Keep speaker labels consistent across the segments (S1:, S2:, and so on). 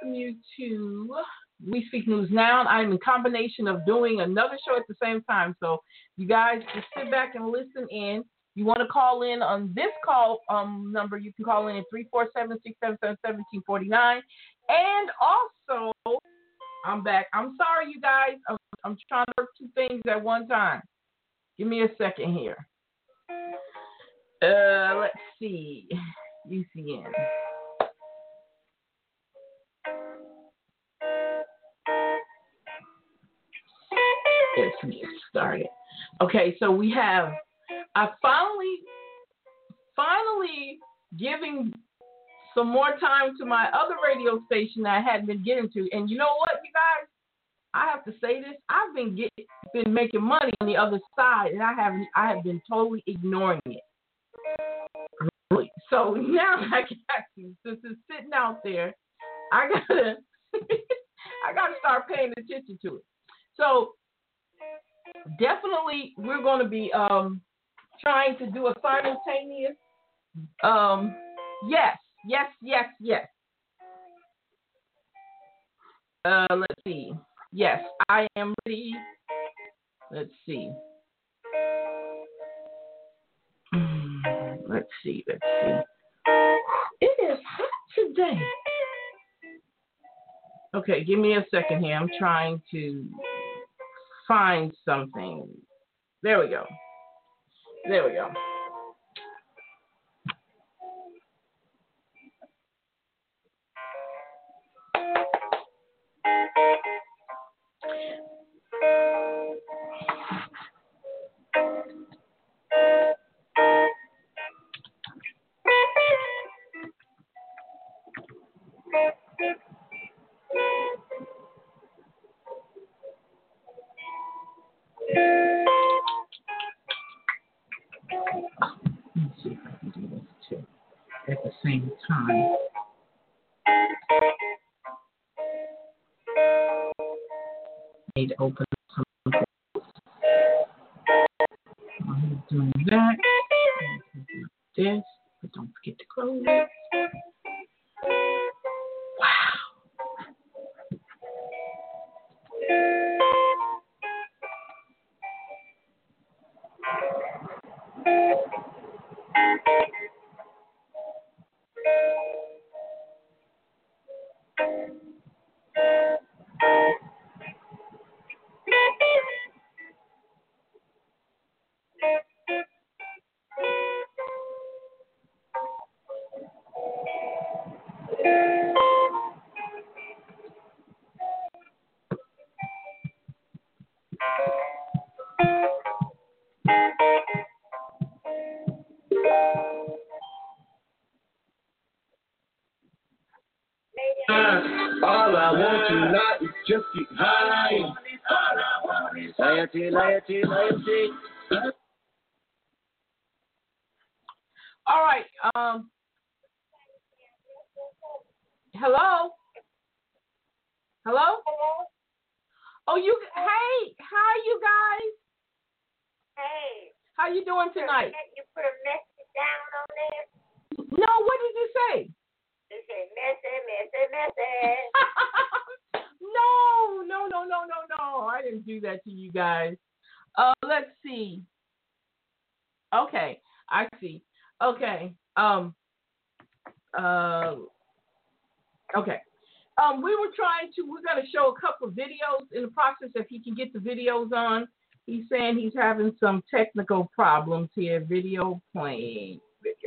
S1: welcome you to We Speak News Now. I'm in combination of doing another show at the same time. So you guys just sit back and listen in. You want to call in on this call number, you can call in at 347-677-1749. And also, I'm back. I'm sorry, you guys. I'm trying to work two things at one time. Give me a second here. Let's see. UCN. Let's get started. Okay, so we have, I finally giving some more time to my other radio station that I hadn't been getting to. And you know what, you guys? I have to say this. I've been making money on the other side, and I have been totally ignoring it. Really. So now I got to, since it's sitting out there, I gotta start paying attention to it. So definitely we're going to be trying to do a simultaneous yes. Let's see. Yes, I am ready. Let's see. Let's see. It is hot today. Okay, give me a second here. I'm trying to find something. There we go. Let's see if I can do this too at the same time. Need to open something. I'm doing that. Open up this, but don't forget to close it. Wow.
S2: All I want tonight is just get high. All I want is laity.
S1: All right. Hello. Oh, hey, hi, you guys.
S3: Hey.
S1: How you doing tonight?
S3: You put a message down on there?
S1: No, what did you say?
S3: You said message.
S1: No. I didn't do that to you guys. Let's see. Okay, I see. Okay. Okay. We're going to show a couple of videos in the process if he can get the videos on. He's saying he's having some technical problems here. Video playing.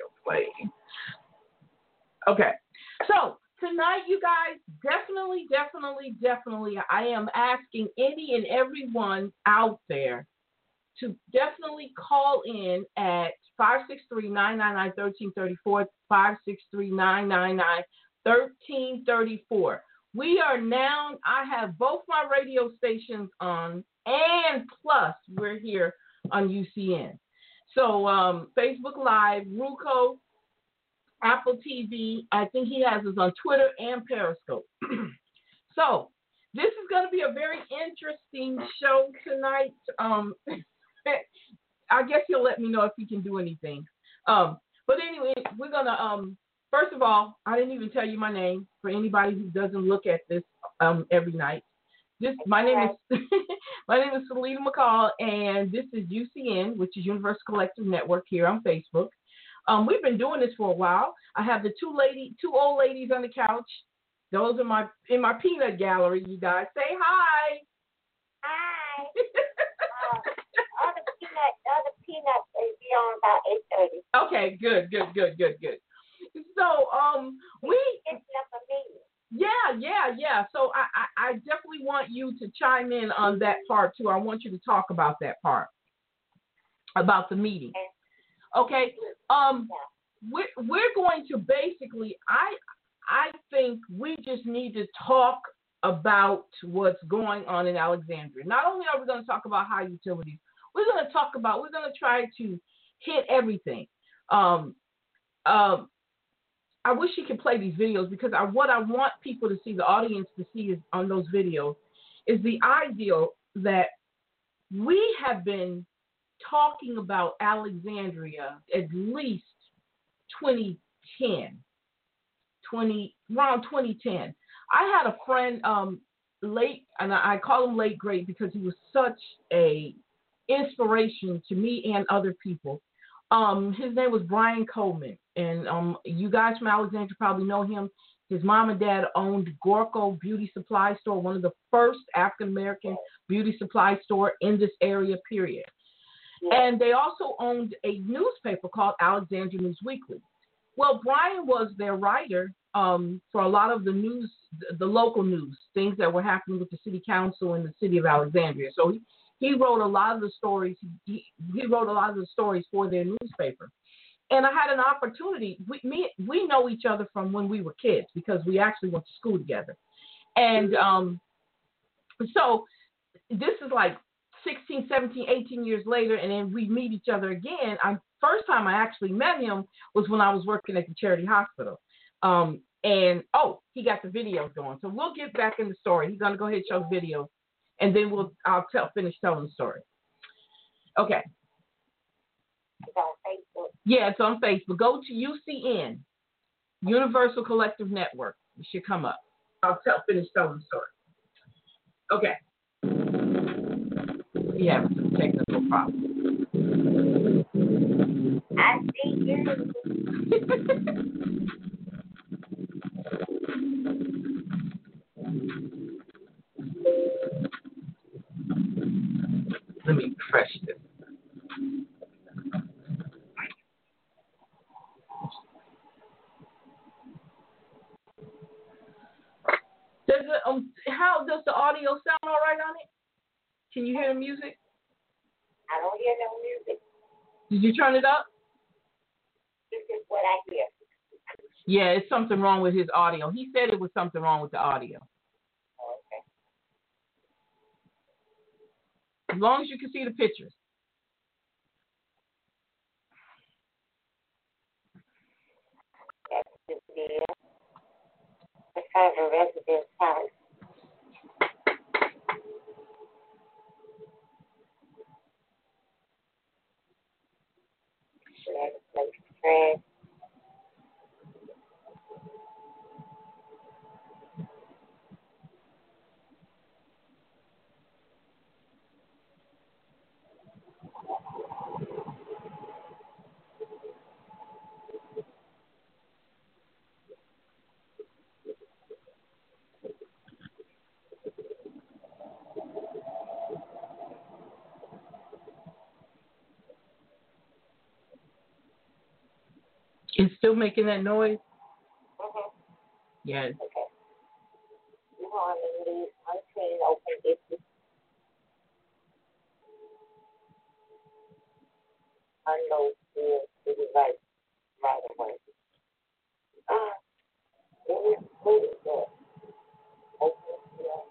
S1: Okay. So tonight, you guys, definitely, I am asking any and everyone out there to definitely call in at 563-999-1334, 563-999-1334. We are now, I have both my radio stations on, and plus we're here on UCN. So Facebook Live, Roku, Apple TV, I think he has us on Twitter and Periscope. So this is going to be a very interesting show tonight. I guess he'll let me know if he can do anything. But anyway, we're going to First of all, I didn't even tell you my name for anybody who doesn't look at this every night. My name is my name is Selena McCall, and this is UCN, which is Universal Collective Network here on Facebook. We've been doing this for a while. I have the two old ladies on the couch. Those are in my peanut gallery. You guys say hi.
S3: Hi. Other peanuts will be on about 8:30.
S1: Okay, good. So
S3: It's enough for me.
S1: Yeah. So I definitely want you to chime in on that part too. I want you to talk about that part, about the meeting. Okay. We're going to basically, I think we just need to talk about what's going on in Alexandria. Not only are we going to talk about high utilities, we're going to try to hit everything. I wish you could play these videos because what I want people to see, the audience to see is on those videos, is the ideal that we have been talking about Alexandria at least 2010, around 2010. I had a friend late, and I call him late great because he was such a inspiration to me and other people. His name was Brian Coleman, and you guys from Alexandria probably know him. His mom and dad owned Gorko Beauty Supply Store, one of the first African-American beauty supply store in this area, period. And they also owned a newspaper called Alexandria News Weekly. Well, Brian was their writer for a lot of the news, the local news, things that were happening with the city council in the city of Alexandria. So he wrote a lot of the stories. He wrote a lot of the stories for their newspaper. And I had an opportunity. We know each other from when we were kids because we actually went to school together. And so this is like 16, 17, 18 years later, and then we meet each other again. First time I actually met him was when I was working at the Charity Hospital. And he got the video going. So we'll get back in the story. He's going to go ahead and show the video. And then I'll finish telling the story. Okay.
S3: It's on Facebook.
S1: Yeah, it's on Facebook. Go to UCN, Universal Collective Network. It should come up. I'll finish telling the story. Okay. We have some technical problems.
S3: I see you.
S1: Let me refresh this. How does the audio sound all right on it? Can you hear the music?
S3: I don't hear no music.
S1: Did you turn it up?
S3: This is what I hear.
S1: Yeah, it's something wrong with his audio. He said it was something wrong with the audio.
S3: Okay.
S1: As long as you can see the pictures.
S3: That's just there. It's kind of a residence house. That's a place to friends.
S1: It's still making that noise?
S3: Mm-hmm.
S1: Yeah.
S3: Okay. You want to leave unseen open dishes. Unload fuel to the right away. What is that? Open fuel.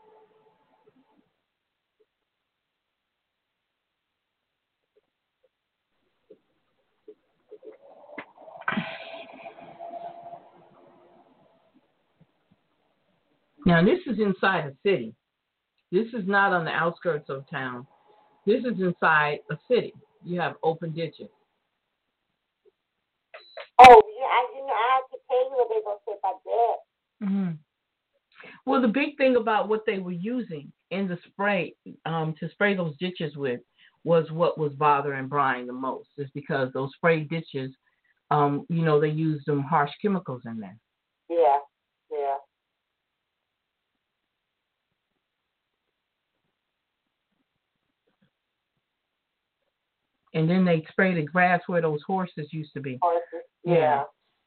S1: Now, this is inside a city. This is not on the outskirts of town. This is inside a city. You have open ditches.
S3: Oh, yeah, I have to tell you what they're going to say about that.
S1: Mm-hmm. Well, the big thing about what they were using in the spray to spray those ditches with was what was bothering Brian the most, is because those spray ditches, they used some harsh chemicals in there.
S3: Yeah, yeah.
S1: And then they spray the grass where those horses used to be.
S3: Horses, yeah.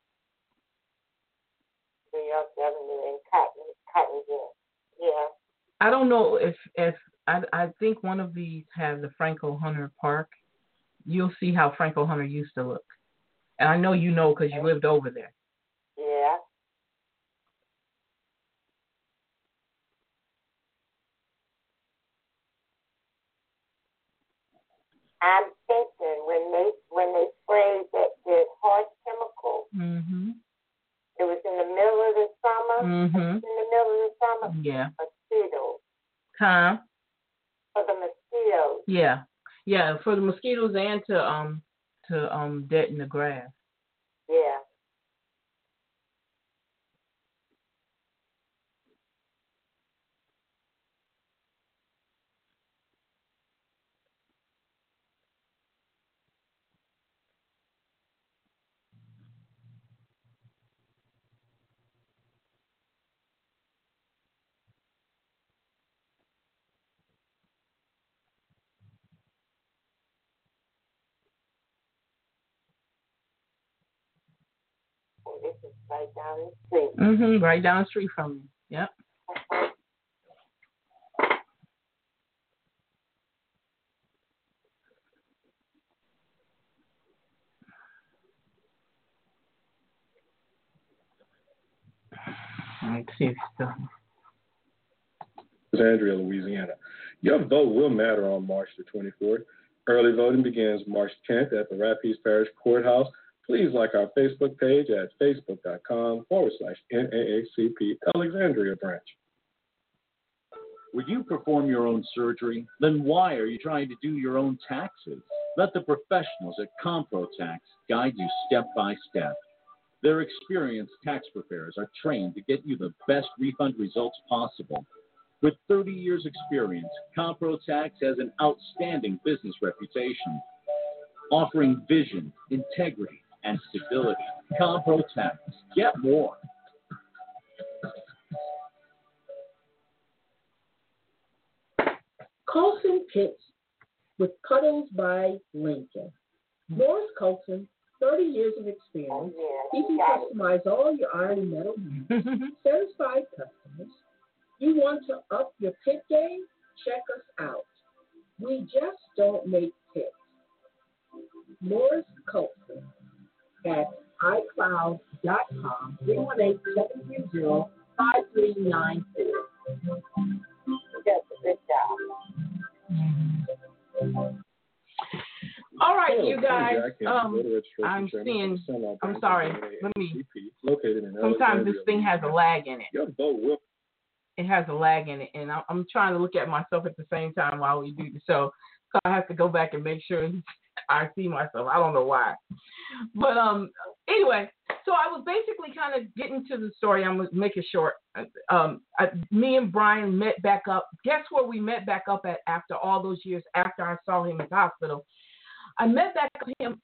S3: And cotton gin. Yeah.
S1: I don't know if I think one of these have the Franco Hunter Park. You'll see how Franco Hunter used to look. And I know you know because you lived over there.
S3: Yeah. I'm thinking when they sprayed the harsh chemical, it was in the middle of the summer.
S1: Mm-hmm.
S3: In the middle of the summer.
S1: Yeah.
S3: Mosquitoes.
S1: Huh?
S3: For the mosquitoes.
S1: Yeah. Yeah, for the mosquitoes and to deaden the grass.
S3: Yeah. Oh, this is right down the street.
S1: Mm-hmm. Right down the street from you. Yep. Let's see if it's
S2: Alexandria, Louisiana. Your vote will matter on March the 24th. Early voting begins March 10th at the Rapides Parish Courthouse. Please like our Facebook page at facebook.com/NAACP Alexandria branch.
S4: Would you perform your own surgery? Then why are you trying to do your own taxes? Let the professionals at ComproTax guide you step by step. Their experienced tax preparers are trained to get you the best refund results possible. With 30 years' experience, ComproTax has an outstanding business reputation, offering vision, integrity, and stability. ComproTax. Get more.
S5: Colson Pits with Cuddles by Lincoln. Morris Colson, 30 years of experience. He can customize all your iron and metal needs. Satisfied customers. You want to up your pit game? Check us out. We just don't make pits. Morris Colson at iCloud.com, 318-730-5394.
S3: That's a good job.
S1: All right, you guys. I'm seeing. I'm sorry. Let me. Sometimes this thing has a lag in it.
S2: Your vote will.
S1: It has a lag in it, and I'm trying to look at myself at the same time while we do the show. So I have to go back and make sure I see myself. I don't know why, but anyway. So I was basically kind of getting to the story. I'm gonna make it short. Me and Brian met back up. Guess where we met back up at after all those years after I saw him in the hospital? I met back up with him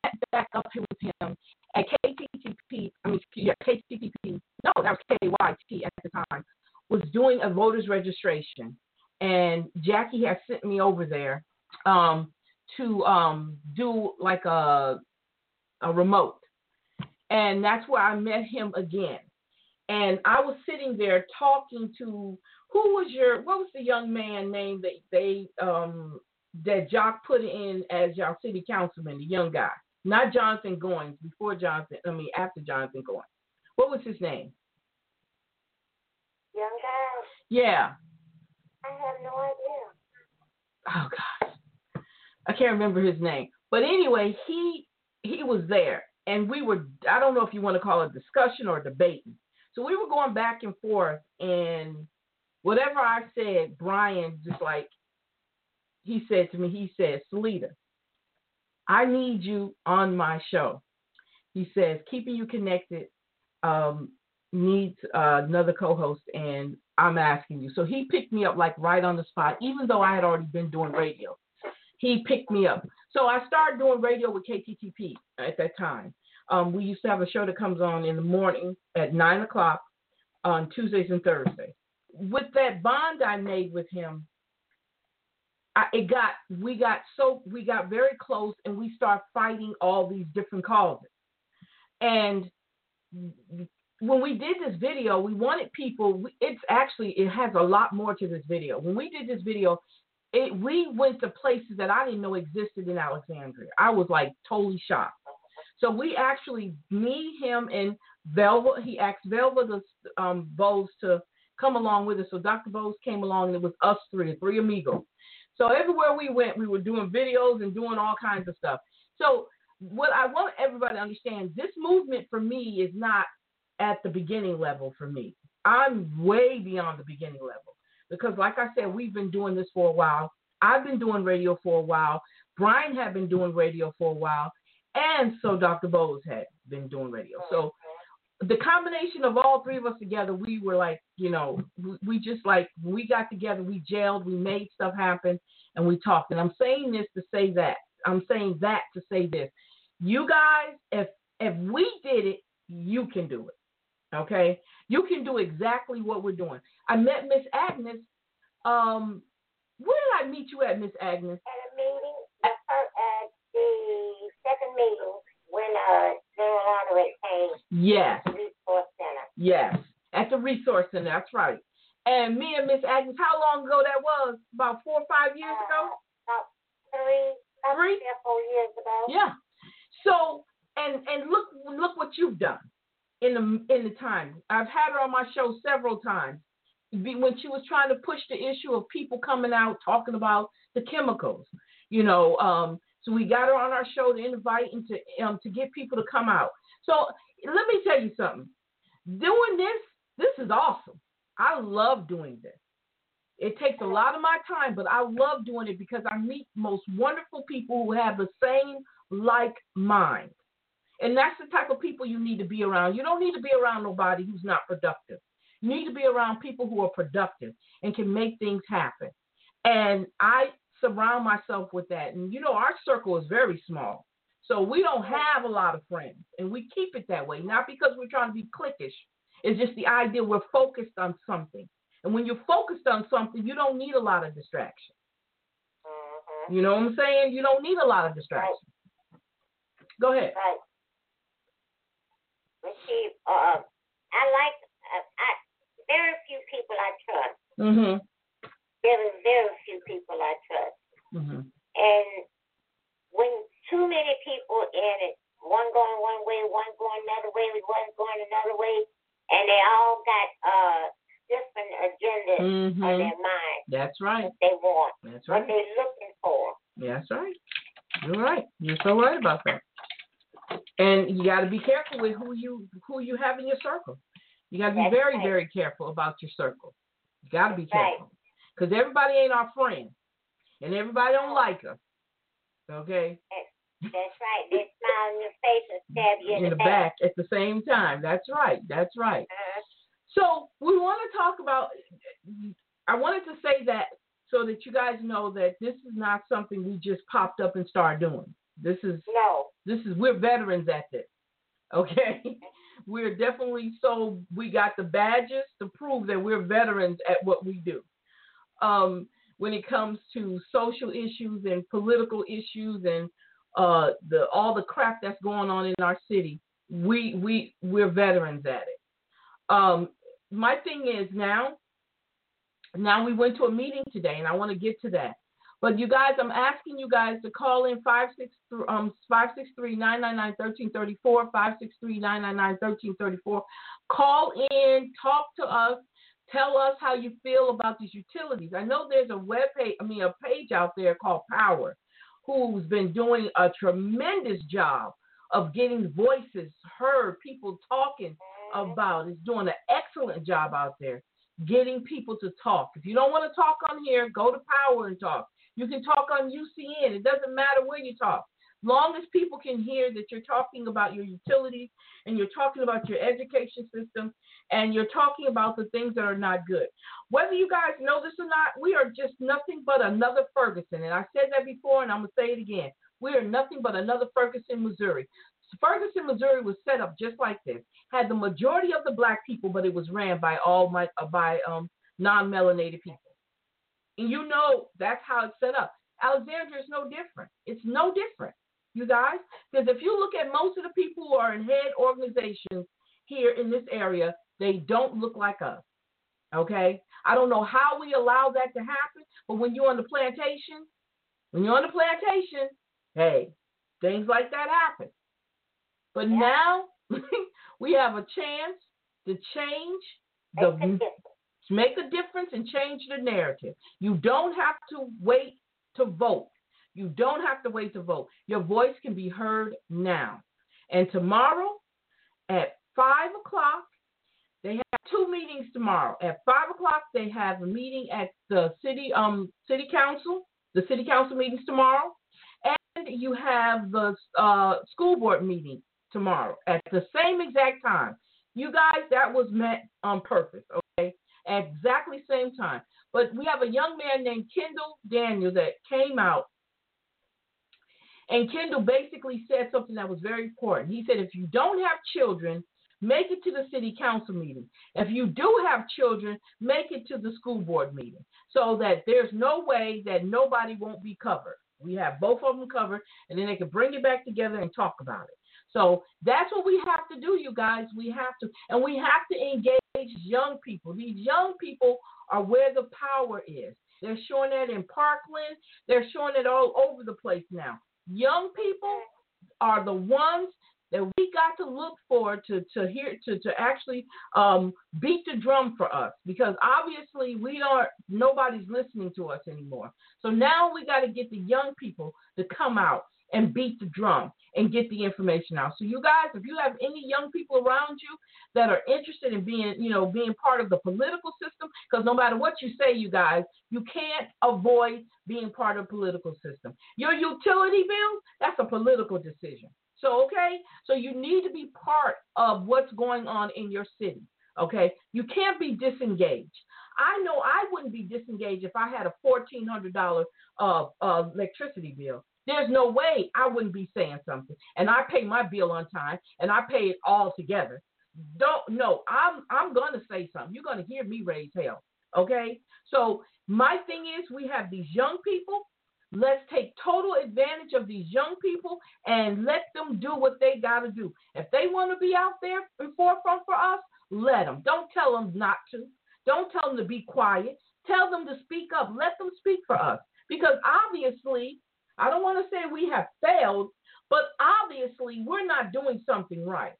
S1: at KTTP. KTTP. No, that was KYT at the time. Was doing a voter's registration, and Jackie had sent me over there to do like a remote, and that's where I met him again. And I was sitting there talking to what was the young man name that Jock put in as y'all city councilman, the young guy, not Jonathan Goins, after Jonathan Goins. What was his name?
S3: Young guy?
S1: Yeah.
S3: I have no idea.
S1: Oh gosh, I can't remember his name. But anyway, he was there, and we were, I don't know if you want to call it discussion or debating. So we were going back and forth, and whatever I said, Brian just like, he said to me, Salita, I need you on my show. He says, keeping you connected needs another co-host, and I'm asking you. So he picked me up like right on the spot, even though I had already been doing radio. He picked me up. So I started doing radio with KTTP at that time. We used to have a show that comes on in the morning at 9 o'clock on Tuesdays and Thursdays. With that bond I made with him, we got very close, and we started fighting all these different causes. And when we did this video, we wanted people. It has a lot more to this video. When we did this video, we went to places that I didn't know existed in Alexandria. I was like totally shocked. So we actually, me, him, and Velva. He asked Velva Bose to come along with us. So Dr. Bose came along, and it was us three amigos. So everywhere we went, we were doing videos and doing all kinds of stuff. So what I want everybody to understand, this movement for me is not at the beginning level for me. I'm way beyond the beginning level because, like I said, we've been doing this for a while. I've been doing radio for a while. Brian had been doing radio for a while. And so Dr. Bose had been doing radio. So the combination of all three of us together, we were like, we just like, we got together, we gelled, we made stuff happen, and we talked. And I'm saying this to say that. I'm saying that to say this. You guys, if we did it, you can do it. Okay? You can do exactly what we're doing. I met Miss Agnes. Where did I meet you at, Miss Agnes?
S3: At a meeting, at the second meeting when General Honorary came.
S1: Yes.
S3: At the Resource Center.
S1: Yes, at the Resource Center. That's right. And me and Miss Agnes, how long ago that was? About 4 or 5 years ago?
S3: About 3 or 4 years ago.
S1: Yeah. So, and look what you've done in the time. I've had her on my show several times when she was trying to push the issue of people coming out talking about the chemicals. So we got her on our show to invite and to get people to come out. So let me tell you something. Doing this is awesome. I love doing this. It takes a lot of my time, but I love doing it because I meet most wonderful people who have the same like mind. And that's the type of people you need to be around. You don't need to be around nobody who's not productive. You need to be around people who are productive and can make things happen. And I surround myself with that. And, our circle is very small. So we don't have a lot of friends. And we keep it that way, not because we're trying to be cliquish. It's just the idea we're focused on something. And when you're focused on something, you don't need a lot of distraction. You know what I'm saying? You don't need a lot of distraction. Right. Go ahead.
S3: Right. Very few people I trust.
S1: Mm-hmm.
S3: Very few people I trust.
S1: Mm-hmm.
S3: And when too many people in it, one going one way, one going another way, one going another way, and they all got different agendas on their mind.
S1: That's right.
S3: What they want.
S1: That's right.
S3: What they're looking for.
S1: That's right. You're right. You're so right about that. And you got to be careful with who you have in your circle. You got to be very, very careful about your circle. You got to be careful. Because everybody ain't our friend. And everybody don't like us. Okay?
S3: That's right. They smile in your face and stab you in the back
S1: at the same time. That's right. That's right. So we want to talk about, I wanted to say that so that you guys know that this is not something we just popped up and started doing. We're veterans at this. Okay? We're definitely, so we got the badges to prove that we're veterans at what we do. When it comes to social issues and political issues and all the crap that's going on in our city, we're veterans at it. My thing is now we went to a meeting today, and I want to get to that. But you guys, I'm asking you guys to call in 563-999-1334, 563-999-1334. Call in, talk to us, tell us how you feel about these utilities. I know there's a page out there called Power, who's been doing a tremendous job of getting voices heard, people talking about. It's doing an excellent job out there, getting people to talk. If you don't want to talk on here, go to Power and talk. You can talk on UCN. It doesn't matter where you talk. long as people can hear that you're talking about your utilities and you're talking about your education system and you're talking about the things that are not good. Whether you guys know this or not, we are just nothing but another Ferguson. And I said that before, and I'm going to say it again. We are nothing but another Ferguson, Missouri. Ferguson, Missouri was set up just like this. Had the majority of the black people, but it was ran by non-melanated people. And you know that's how it's set up. Alexandria is no different. It's no different, you guys. Because if you look at most of the people who are in head organizations here in this area, they don't look like us, okay? I don't know how we allow that to happen, but when you're on the plantation, hey, things like that happen. But now we have a chance to make a difference and change the narrative. You don't have to wait to vote. You don't have to wait to vote. Your voice can be heard now. And tomorrow at 5 o'clock, they have 2 meetings tomorrow. At 5 o'clock, they have a meeting at the city council. The city council meetings tomorrow. And you have the school board meeting tomorrow at the same exact time. You guys, that was meant on purpose, okay? At exactly same time. But we have a young man named Kendall Daniel that came out, and Kendall basically said something that was very important. He said, if you don't have children, make it to the city council meeting. If you do have children, make it to the school board meeting so that there's no way that nobody won't be covered. We have both of them covered, and then they can bring it back together and talk about it. So that's what we have to do, you guys. We have to. And we have to engage young people. These young people are where the power is. They're showing that in Parkland. They're showing it all over the place now. Young people are the ones that we got to look for to actually beat the drum for us, because obviously nobody's listening to us anymore. So now we got to get the young people to come out and beat the drum and get the information out. So you guys, if you have any young people around you that are interested in being part of the political system, because no matter what you say, you guys, you can't avoid being part of the political system. Your utility bill, that's a political decision. So, okay, so you need to be part of what's going on in your city, okay? You can't be disengaged. I know I wouldn't be disengaged if I had a $1,400 electricity bill. There's no way I wouldn't be saying something. And I pay my bill on time, and I pay it all together. I'm going to say something. You're going to hear me raise hell, okay? So my thing is, we have these young people. Let's take total advantage of these young people and let them do what they got to do. If they want to be out there in forefront for us, let them. Don't tell them not to. Don't tell them to be quiet. Tell them to speak up. Let them speak for us. Because obviously, I don't want to say we have failed, but obviously we're not doing something right.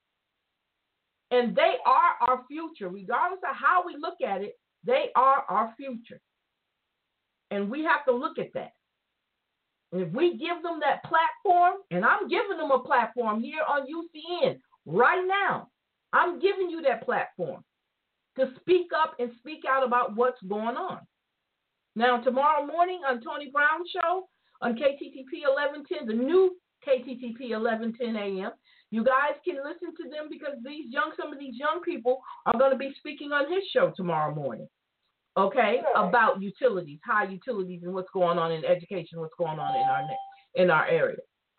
S1: And they are our future. Regardless of how we look at it, they are our future. And we have to look at that. And if we give them that platform, and I'm giving them a platform here on UCN right now, I'm giving you that platform to speak up and speak out about what's going on. Now, tomorrow morning on Tony Brown Show on KTTP 1110, the new KTTP 1110 AM, you guys can listen to them because some of these young people are going to be speaking on his show tomorrow morning. Okay, about utilities, high utilities, and what's going on in education, what's going on in our area.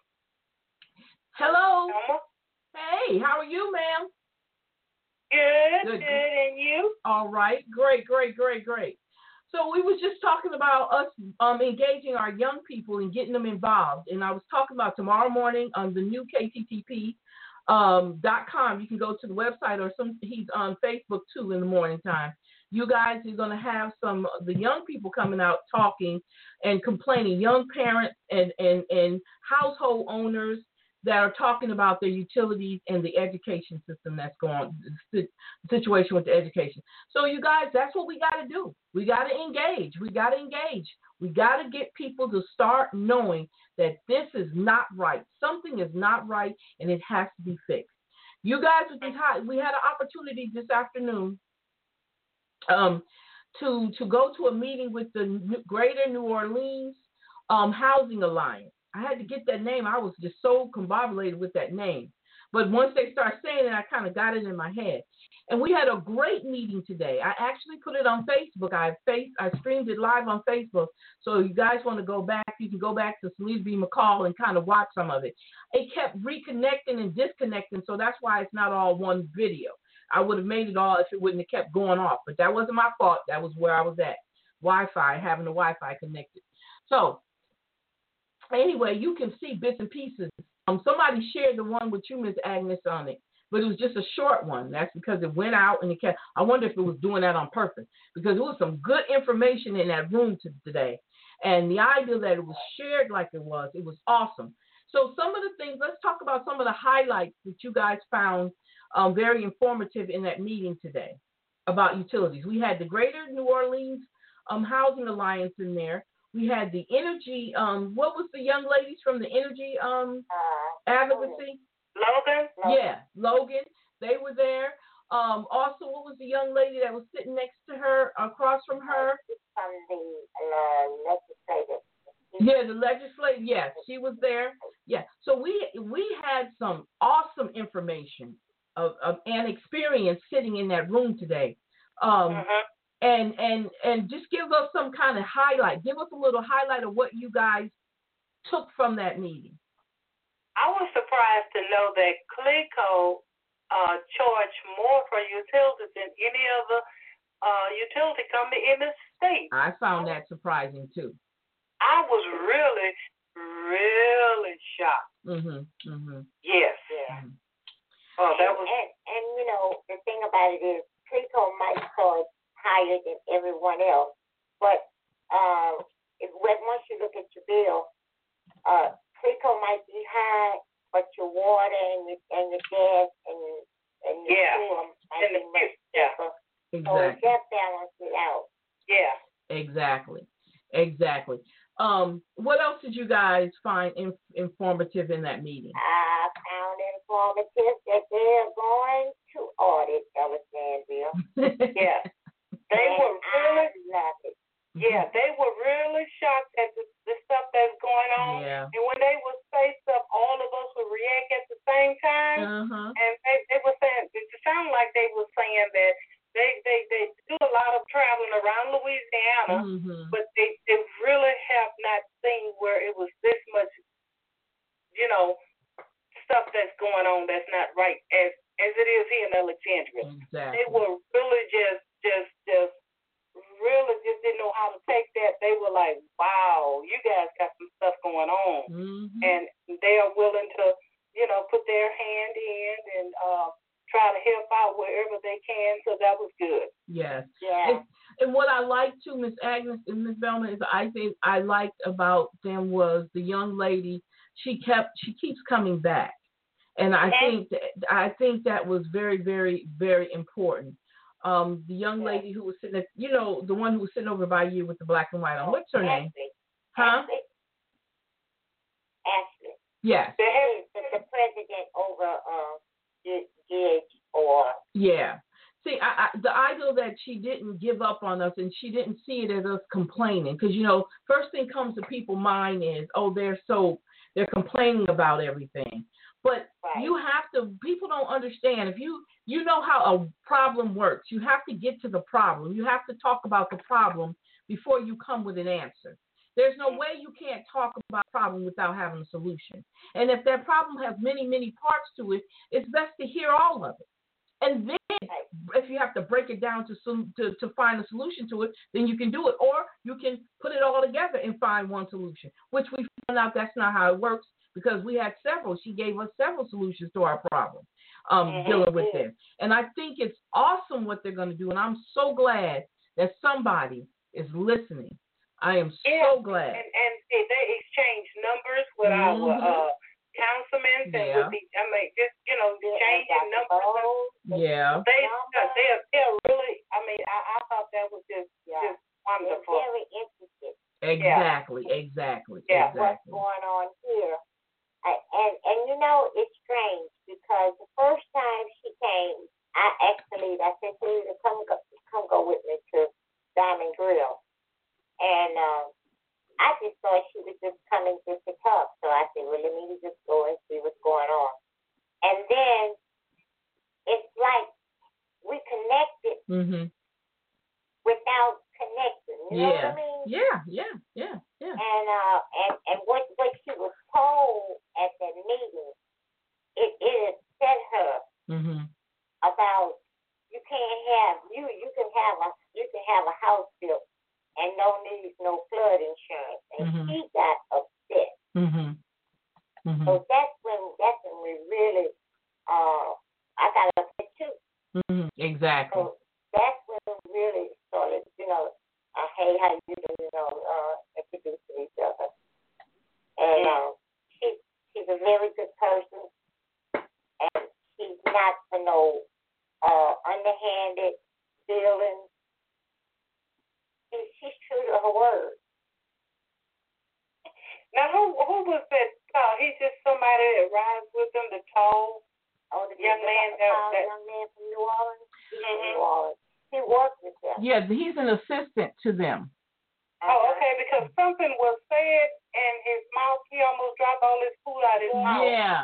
S1: Hello. Hey, how are you, ma'am?
S3: Good, and you?
S1: All right, great. So we was just talking about us engaging our young people and getting them involved, and I was talking about tomorrow morning on the new KTTP.com. You can go to the website, or he's on Facebook too in the morning time. You guys are going to have the young people coming out talking and complaining, young parents and household owners that are talking about their utilities and the education system that's going, the situation with the education. So you guys, that's what we got to do. We got to engage. We got to get people to start knowing that this is not right. Something is not right, and it has to be fixed. You guys, we had an opportunity this afternoon to go to a meeting with the Greater New Orleans Housing Alliance. I had to get that name. I was just so combobulated with that name. But once they start saying it, I kind of got it in my head. And we had a great meeting today. I actually put it on Facebook. I streamed it live on Facebook. So if you guys want to go back, you can go back to Salida B. McCall and kind of watch some of it. It kept reconnecting and disconnecting, so that's why it's not all one video. I would have made it all if it wouldn't have kept going off. But that wasn't my fault. That was where I was at. Wi-Fi, having the Wi-Fi connected. So anyway, you can see bits and pieces. Somebody shared the one with you, Miss Agnes, on it, but it was just a short one. That's because it went out and it kept. I wonder if it was doing that on purpose, because it was some good information in that room today. And the idea that it was shared like it was awesome. So some of the things, let's talk about some of the highlights that you guys found very informative in that meeting today about utilities. We had the Greater New Orleans Housing Alliance in there. We had the energy, what was the young ladies from the energy advocacy?
S3: Logan?
S1: Yeah, Logan. They were there. Also, what was the young lady that was sitting next to her, across from her?
S3: From the legislative.
S1: Yeah, the legislative. Yes, she was there. Yeah. So we had some awesome information and experience sitting in that room today. And just give us some kind of highlight. Give us a little highlight of what you guys took from that meeting.
S6: I was surprised to know that CLECO charged more for utilities than any other utility company in the state.
S1: I found that surprising too.
S6: I was really, really shocked. Yes.
S3: Yeah.
S6: Oh, that was.
S3: And you know, the thing about it is, CLECO might charge higher than everyone else, but once you look at your bill, CLECO might be high, but your water and your gas and your fuel might be much cheaper.
S1: Exactly.
S3: So it just balances it out.
S6: Yeah.
S1: Exactly. What else did you guys find informative in that meeting?
S3: I found informative that they're going to audit Alexandria.
S6: Yeah. They were really.
S3: I love it.
S6: Yeah, they were really shocked at the stuff that's going on.
S1: Yeah.
S6: And when they would say stuff, all of us would react at the same time. And they were saying, it sounded like they were saying that they do a lot of traveling around Louisiana, but they really have not seen where it was this much, stuff that's going on that's not right as it is here in Alexandria.
S1: Exactly.
S6: They were really just really just didn't know how to take that. They were like, wow, you guys got some stuff going on. And they are willing to, put their hand in and try to help out wherever they can. So that was good.
S1: Yes.
S3: Yeah.
S1: And what I liked too, Miss Agnes and Miss Bellman, is I think I liked about them was the young lady. She keeps coming back, and I think that was very, very, very important. The young lady who was sitting, the one who was sitting over by you with the black and white on. What's her name? Huh?
S3: Ashley.
S1: Yes.
S3: The president over GH4.
S1: Yeah. See, the idea that she didn't give up on us and she didn't see it as us complaining, because first thing comes to people's mind is, they're complaining about everything. But you have to, people don't understand. If you know how a problem works, you have to get to the problem. You have to talk about the problem before you come with an answer. There's no way you can't talk about a problem without having a solution. And if that problem has many, many parts to it, it's best to hear all of it. And then if you have to break it down to find a solution to it, then you can do it. Or you can put it all together and find one solution, which we found out that's not how it works, because we had several. She gave us several solutions to our problem dealing with this. And I think it's awesome what they're going to do. And I'm so glad that somebody is listening. I am so glad.
S6: And they exchange numbers with our councilmen and with changing numbers.
S1: Yeah.
S6: They're really, I thought that was just wonderful.
S3: They're very interested.
S1: Exactly.
S3: Yeah. What's going on here? And it's strange because the first time she came, I said to her, come go with me to Diamond Grill. And I just thought she was just coming just to talk. So without connecting. You know what I mean?
S1: Yeah.
S3: And what she was told at that meeting, it upset her about you can have a house built and no flood insurance, and she got upset. So that's when we really I got upset too.
S1: Exactly.
S3: So that's when we really started, hey, how you doing? Introducing each other. And she's a very good person, and she's not for no underhanded feelings. She's true to her word.
S6: Now, who was that? He's just somebody that rides with them, the tall young man
S3: from New Orleans. New Orleans. He works with them.
S1: Yeah, he's an assistant to them.
S6: Oh, okay, because something was said in his mouth. He almost dropped all his food out of his mouth.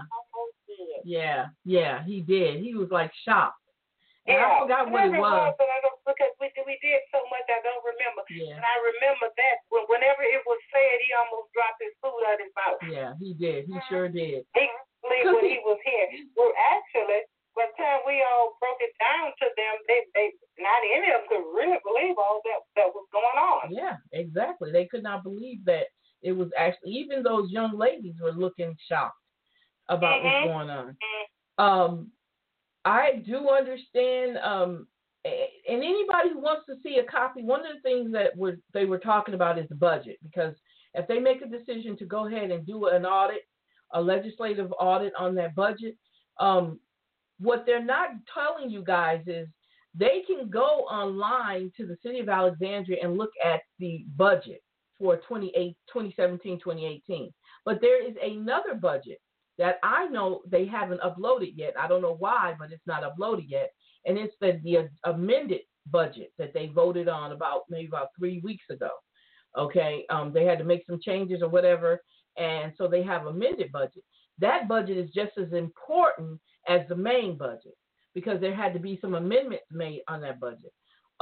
S1: Yeah, he did. He was like shocked. And I forgot what it was.
S6: But I don't, because we did so much, I don't remember.
S1: Yeah.
S6: And I remember that whenever it was said, he almost dropped his food out of his mouth.
S1: Yeah, he did. He sure did.
S6: He believed what he was hearing. Well, actually, by the time we all broke it down to them, they not any of them could really believe all that was going on.
S1: Yeah, exactly. They could not believe that it was actually, even those young ladies were looking shocked about what's going on. I do understand, and anybody who wants to see a copy, one of the things that they were talking about is the budget, because if they make a decision to go ahead and do an audit, a legislative audit on that budget, what they're not telling you guys is they can go online to the City of Alexandria and look at the budget for 2017-2018. But there is another budget that I know they haven't uploaded yet. I don't know why, but it's not uploaded yet. And it's the amended budget that they voted on about 3 weeks ago. Okay, they had to make some changes or whatever, and so they have amended budget. That budget is just as important as the main budget because there had to be some amendments made on that budget.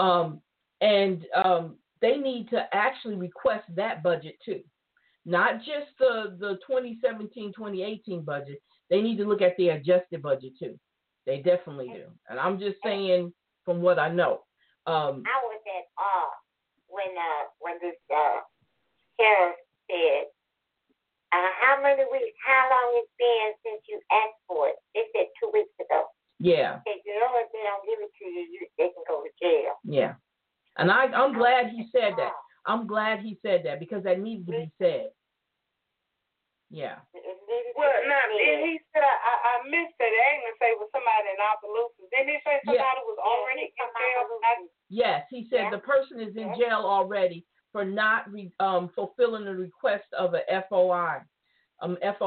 S1: They need to actually request that budget too. Not just the 2017-2018 budget. They need to look at the adjusted budget too. They definitely do. And I'm just saying from what I know.
S3: I was at awe when this sheriff said, how long it's been since you asked for it? They said 2 weeks ago.
S1: Yeah.
S3: They said, if they don't give it to you, they can go to jail.
S1: Yeah. And I'm glad he said that. I'm glad he said that because that needs to be said. Yeah.
S6: Well, now, he said, I missed it. Agnes said it was somebody in Opelousas. Didn't he say somebody was already in jail?
S1: Yes, he said the person is in jail already for not fulfilling the request of a FOIA.
S6: And that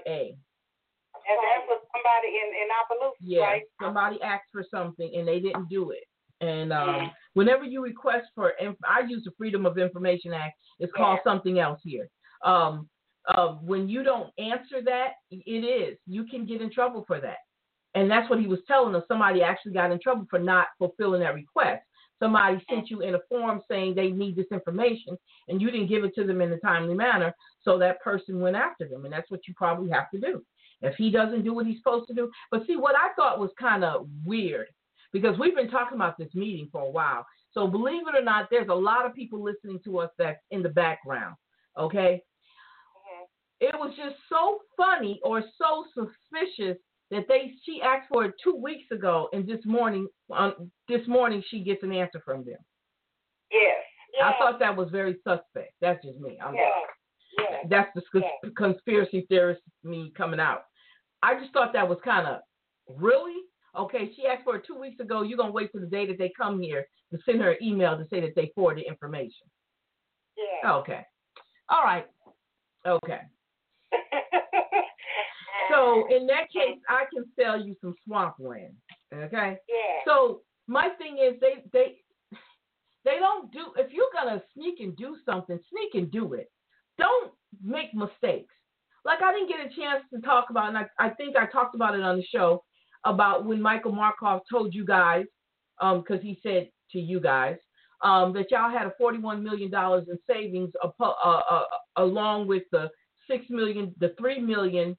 S6: was somebody in Opelousas, right?
S1: Somebody asked for something and they didn't do it. And whenever you request for, I use the Freedom of Information Act. It's called something else here. When you don't answer that, you can get in trouble for that. And that's what he was telling us. Somebody actually got in trouble for not fulfilling that request. Somebody sent you in a form saying they need this information, and you didn't give it to them in a timely manner, so that person went after them. And that's what you probably have to do if he doesn't do what he's supposed to do. But see, what I thought was kind of weird, because we've been talking about this meeting for a while. So believe it or not, there's a lot of people listening to us that's in the background, okay? It was just so funny or so suspicious that she asked for it 2 weeks ago, and this morning she gets an answer from them.
S6: Yes.
S1: I thought that was very suspect. That's just me. That's the conspiracy theorist me coming out. I just thought that was kind of, really? Okay, she asked for it 2 weeks ago. You're going to wait till the day that they come here to send her an email to say that they forwarded information.
S3: Yeah.
S1: Okay. All right. Okay. So in that case, I can sell you some swampland. Okay.
S3: Yeah.
S1: So my thing is, they don't do. If you're gonna sneak and do something, sneak and do it. Don't make mistakes. Like I didn't get a chance to talk about, and I think I talked about it on the show about when Michael Markoff told you guys, because he said to you guys that y'all had a $41 million in savings along with the $6 million, the $3 million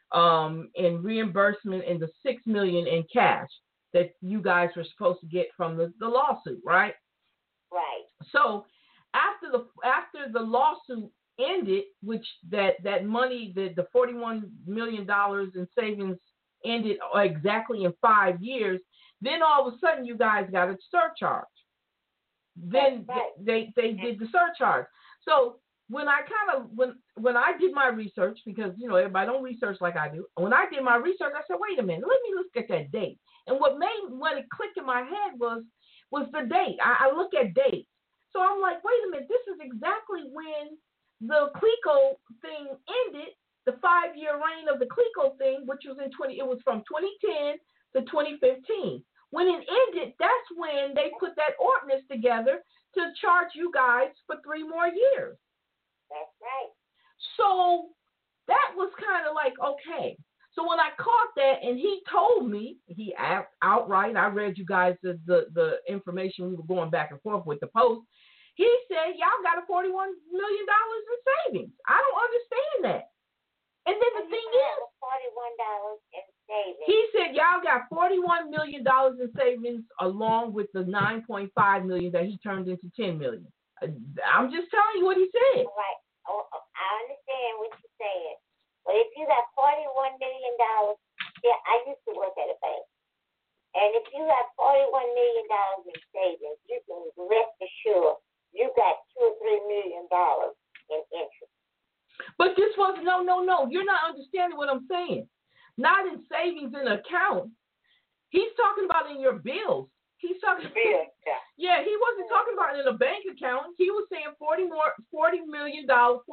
S1: in reimbursement and the $6 million in cash that you guys were supposed to get from the lawsuit, right?
S3: Right.
S1: So after the lawsuit ended, which that money, the $41 million in savings ended exactly in 5 years, then all of a sudden you guys got a surcharge. Then they did the surcharge. So when I did my research, because everybody don't research like I do. When I did my research, I said, wait a minute, let me look at that date. And what it clicked in my head was the date. I look at dates. So I'm like, wait a minute, this is exactly when the CLECO thing ended, the 5-year reign of the CLECO thing, which was it was from 2010 to 2015. When it ended, that's when they put that ordinance together to charge you guys for 3 more years.
S3: That's right.
S1: So that was kind of like, okay. So when I caught that and he told me, he outright, I read you guys the information, we were going back and forth with the post. He said, y'all got a $41 million in savings. I don't understand that. And then the thing is,
S3: $41 in savings.
S1: He said y'all got $41 million in savings along with the $9.5 million that he turned into $10 million. I'm just telling you what he said.
S3: Right. Oh, I understand what you're saying. But if you got $41 million, yeah, I used to work at a bank. And if you have $41 million in savings, you can rest assured you got $2 or $3 million in interest.
S1: But this was no. You're not understanding what I'm saying. Not in savings in account. He's talking about in your bills. He's talking
S3: bills.
S1: Yeah, he wasn't talking about in a bank account. He was saying $41 million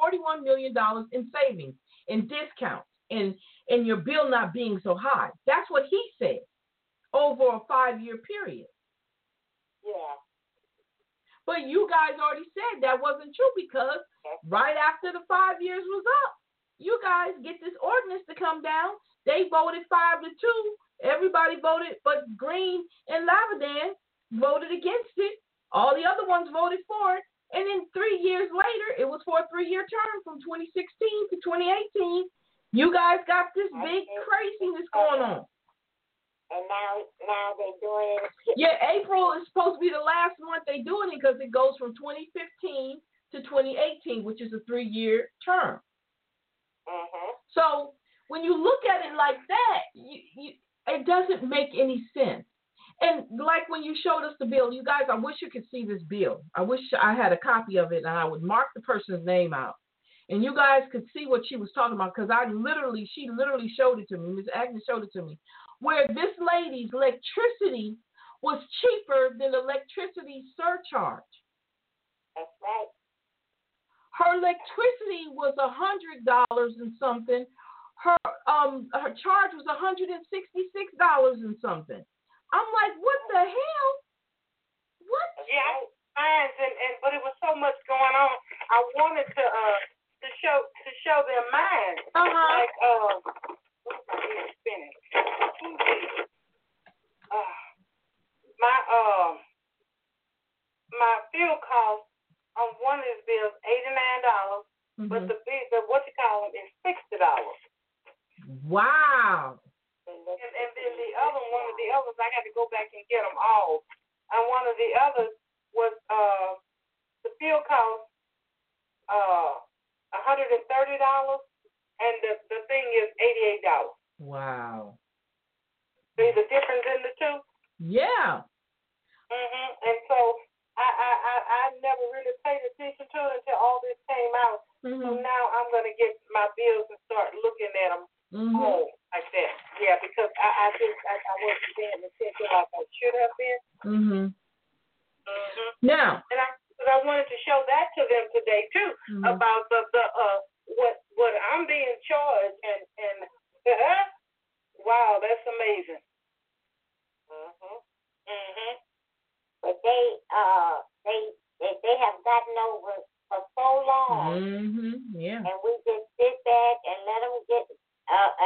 S1: in savings, in discounts, and your bill not being so high. That's what he said over a 5-year period.
S3: Yeah.
S1: But you guys already said that wasn't true because right after the 5 years was up, you guys get this ordinance to come down. They voted 5-2. Everybody voted, but Green and Lavedan voted against it. All the other ones voted for it. And then 3 years later, it was for a 3-year term from 2016 to 2018. You guys got this big craziness going on.
S3: And now they're doing it.
S1: Yeah, April is supposed to be the last month they're doing it because it goes from 2015 to 2018, which is a 3-year term.
S3: Mm-hmm.
S1: So when you look at it like that, it doesn't make any sense. And like when you showed us the bill, you guys, I wish you could see this bill. I wish I had a copy of it and I would mark the person's name out. And you guys could see what she was talking about because she literally showed it to me. Ms. Agnes showed it to me. Where this lady's electricity was cheaper than electricity surcharge.
S3: That's right.
S1: Her electricity was $100 and something. Her charge was $166 and something. I'm like, what the hell? What?
S6: Yeah, but it was so much going on. I wanted to show their minds. Like spinning. My fuel cost on one of these bills $89, but the what you call them is $60.
S1: Wow.
S6: And then one of the others, I got to go back and get them all. And one of the others was the fuel cost $130, and the thing is $88.
S1: Wow.
S6: See the difference in the two?
S1: Yeah.
S6: And so I never really paid attention to it until all this came out. So now I'm going to get my bills and start looking at them like that. Yeah, because I wasn't being attentive like I should have been.
S1: Now.
S6: And I wanted to show that to them today too about the what I'm being charged and wow, that's amazing.
S3: But they have gotten over for so long.
S1: Yeah.
S3: And we just sit back and let them get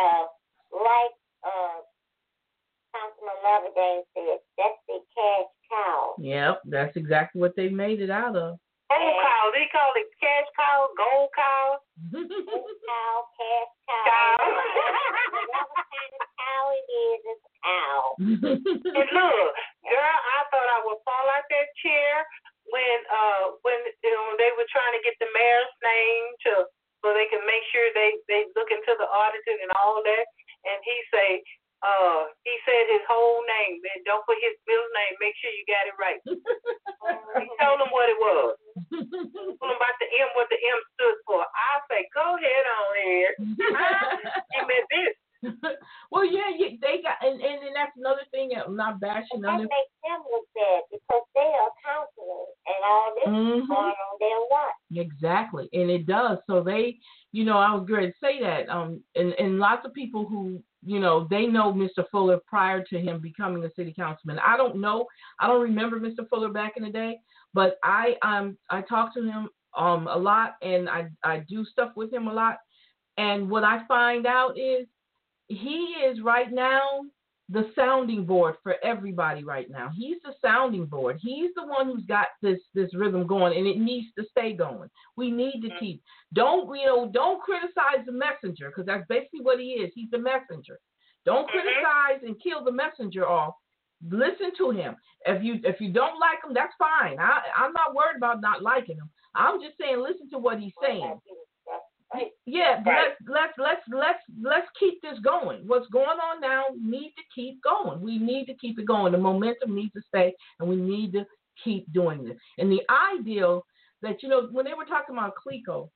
S3: like Councilman Lavedan said, that's the cash cow.
S1: Yep, that's exactly what they made it out of.
S6: Gold cow. They call it cash cow, gold cow.
S3: Gold cow, cash cow. Whatever kind of cow it is, it's a cow.
S6: And look, girl, I thought I would fall out that chair when they were trying to get the mayor's name so they can make sure they look into the auditing and all that. And he said his whole name. And don't put his middle name. Make sure you got it right. He told them what it was. Told them about the M, what the M stood for. I say, go ahead on here. He meant this.
S1: Well, yeah, they got, and that's another thing. I'm not bashing
S3: them. That makes them look bad because they are counselors and all this is going on their watch.
S1: Exactly, and it does. So they, I was going to say that. And lots of people who, they know Mr. Fuller prior to him becoming a city councilman. I don't remember Mr. Fuller back in the day, but I talk to him a lot, and I do stuff with him a lot. And what I find out is he is right now the sounding board for everybody right now. He's the sounding board. He's the one who's got this rhythm going, and it needs to stay going. We need to keep. Don't criticize the messenger, because that's basically what he is. He's the messenger. Don't criticize and kill the messenger off. Listen to him. If you don't like him, that's fine. I'm not worried about not liking him. I'm just saying, listen to what he's saying. Yeah, let's keep this going. What's going on now needs to keep going. We need to keep it going. The momentum needs to stay, and we need to keep doing this. And the ideal that, when they were talking about Cleco,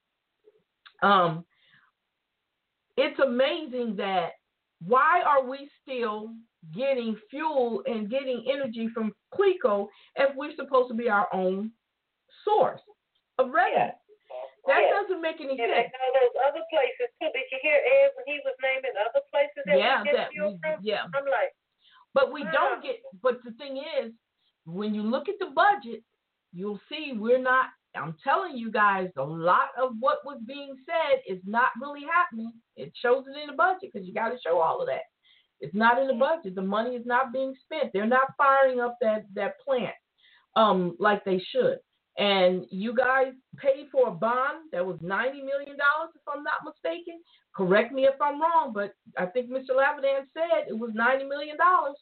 S1: it's amazing that why are we still getting fuel and getting energy from Cleco if we're supposed to be our own source of revenue? Yeah. That doesn't make any sense.
S6: And all those other places too. Did you hear Ed when he was naming other places that we get fuel from?
S1: Yeah.
S6: I'm like,
S1: but we don't get. But the thing is, when you look at the budget, you'll see we're not. I'm telling you guys, a lot of what was being said is not really happening. It shows it in the budget because you got to show all of that. It's not in the budget. The money is not being spent. They're not firing up that plant like they should. And you guys paid for a bond that was $90 million, if I'm not mistaken. Correct me if I'm wrong, but I think Mr. Lavidan said it was $90 million.